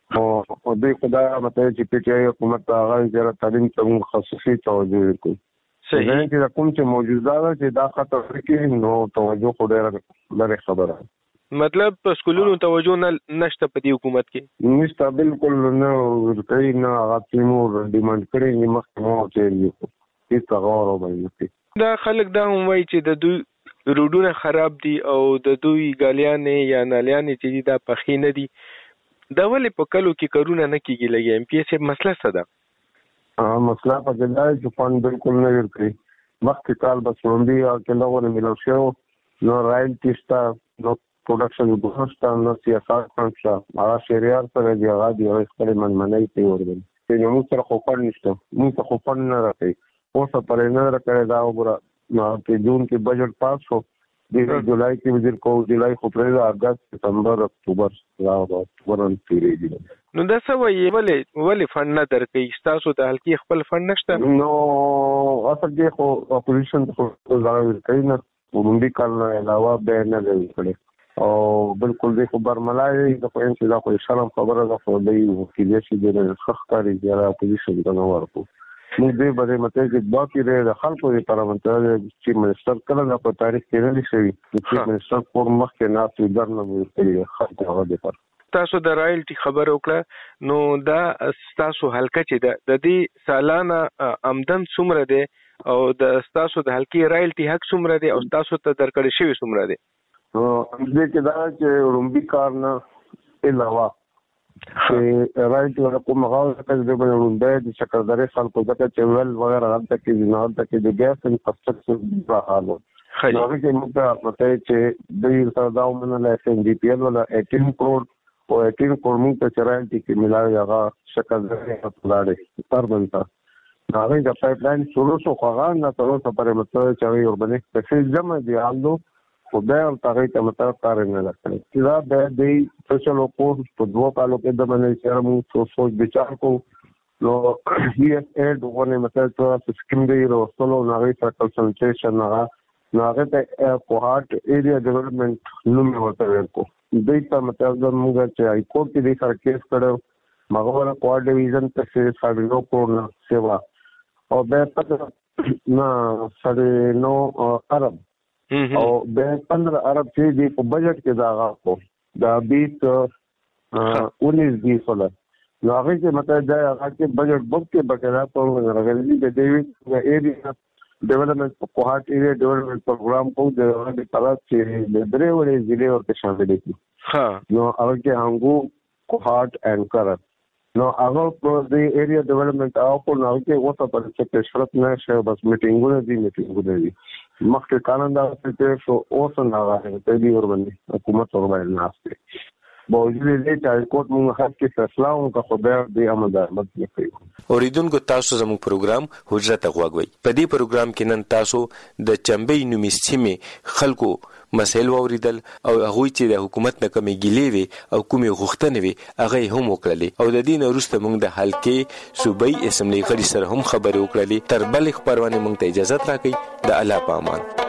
او د خدای مته چې پی ټی آی حکومت هغه زیات تعلیم ته خصوصي توجه کوي. صحیح چې کوم چې موجوده ده چې دا خطر کې نو توجه خو ډېر لري خبره. مطلب په سکولونو توجه نشته په دې حکومت کې نشته بالکل نه ورته نه هغه مو ډیماند کړی نه مخکې چې هیڅ غوړ وبایي. دا خلک دا هم وایي چې د دوی روډونه خراب دي او د دوی ګالیانې یا نالیانې چې دا پخې نه دي. دا ولې په کلو کې کارونه نه کیږي لګي ایم پی ایس مسله څه ده؟ مسله په دې ده چې فند بالکل نه ورکړي. مخکې کال بس وړاندې او کله ملو شو نو رایلټي ستا نو پروډکشن ګوښتا نو سیاست کنټرول هغه شریعت سره دی هغه دی خپل منمنۍ ته ورغلی. چې موږ سره خو پړ نشته موږ خو پړ نه راځي اوس په نه راکړی دا وګوره نو چې جون کې بجټ پاس شو د جولای کې وزیر کو جولای خو پرې اگست ستمبر اکتوبر ورن تیریږي. نو دا څه وایي ولې فند نه درکې تاسو د حلقې خپل فند نشته؟ نو اصل کې خو اپوزیشن خو ځای ورکړي نه وګړي کال نه علاوه به نه دی کړی او بالکل د خبر ملای د خو ان چې دا خو شرم خبره ده خو دی کې چې د خخکاری د اپوزیشن د ورکو موږ دې باندې مته چې باقي د خلکو لپاره مته چې منستر کله په تاریخ کې نه شي چې منستر پر مخ کې ناسو درنه وي خلک هغه دي. تاسو د رایلټي خبر وکړه نو دا تاسو حلقه چې د دې سالانه آمدن څومره دی او د تاسو د حلقې رایلټي حق څومره دی او تاسو ته درکړی شوی څومره دی؟ دې کې دا چې رومبي کار نه علاوه چې رایلټي ولا کوم غاړه کې د رومبي د شکرداري خلکو ځکه چې ول وغیرہ راځي کې جناب ته کې د ګیس انفراستراکچر په حالو هغه کې موږ ته پته چې د سرداو منله اس ان ډي پی ال ولا 18 کروڑ او 18 کروڑ موږ ته چرایلټي کې ملاوي هغه شکرداري خپلاړي تر بنتا هغه د پایپ لاین شروع شو هغه نه تر اوسه پرې مته چې اوربنیک په جمع دی حالو خو دا هغه ته مته کار نه لکه چې دا د سوشل اپورټ په دوه کالو کې د باندې چې موږ سوچ بچار کو نو هی اس اډ ونه مته څه سکیم دی ورسولو نغې سره کنسلټیشن هغه ته کوهارت ایریا ډیولپمنٹ نوم ورته ورکو دوی ته مته موږ چې ای کورټ کې د سر کیس کړو مغوره کوارټ ډیویژن ته چې ساډو کورن سیوا او به پته نه ساډو عرب او به 15 ارب چې دی په بجټ کې دا غاړو دا 19 سال نو هغه چې مطلب دا هغه چې بجټ بوک کې بقایا په راغلي د دې ایریا ډیولپمنٹ په کوهارت ایریا ډیولپمنٹ پروګرام کو د هغه طرف چې د درې وړي ضلع ورته شامل دي. نو هغه کې هنګو کوهارت اینڈ کرت نو هغه په دې ایریا ډیولپمنٹ او په نو کې وته پر چې شرط نه شي بس میټینګونه دي مخکې قانون دا چې شو اوس نه راغلی ته دی ور باندې حکومت ور باندې ناشته باوجود دې چې کوټ موږ حق کې فیصله وکړو خو به دې عملدارمت نه کوي. اوریدونکو تاسو زموږ پروګرام حجرت غوږوي. په دې پروګرام کې نن تاسو د چمبې نومي سیمې خلکو مسایل اوریدل او هغه چې د حکومت نه کمی ګیلې وي او کومې غوښتنې وي هغه هم وکړلې او د دې وروسته موږ د حلقې صوبایي اسمبلی غړي سره هم خبرې وکړلې. تر بل خبرونه موږ ته اجازه راکړئ. د الله په امان.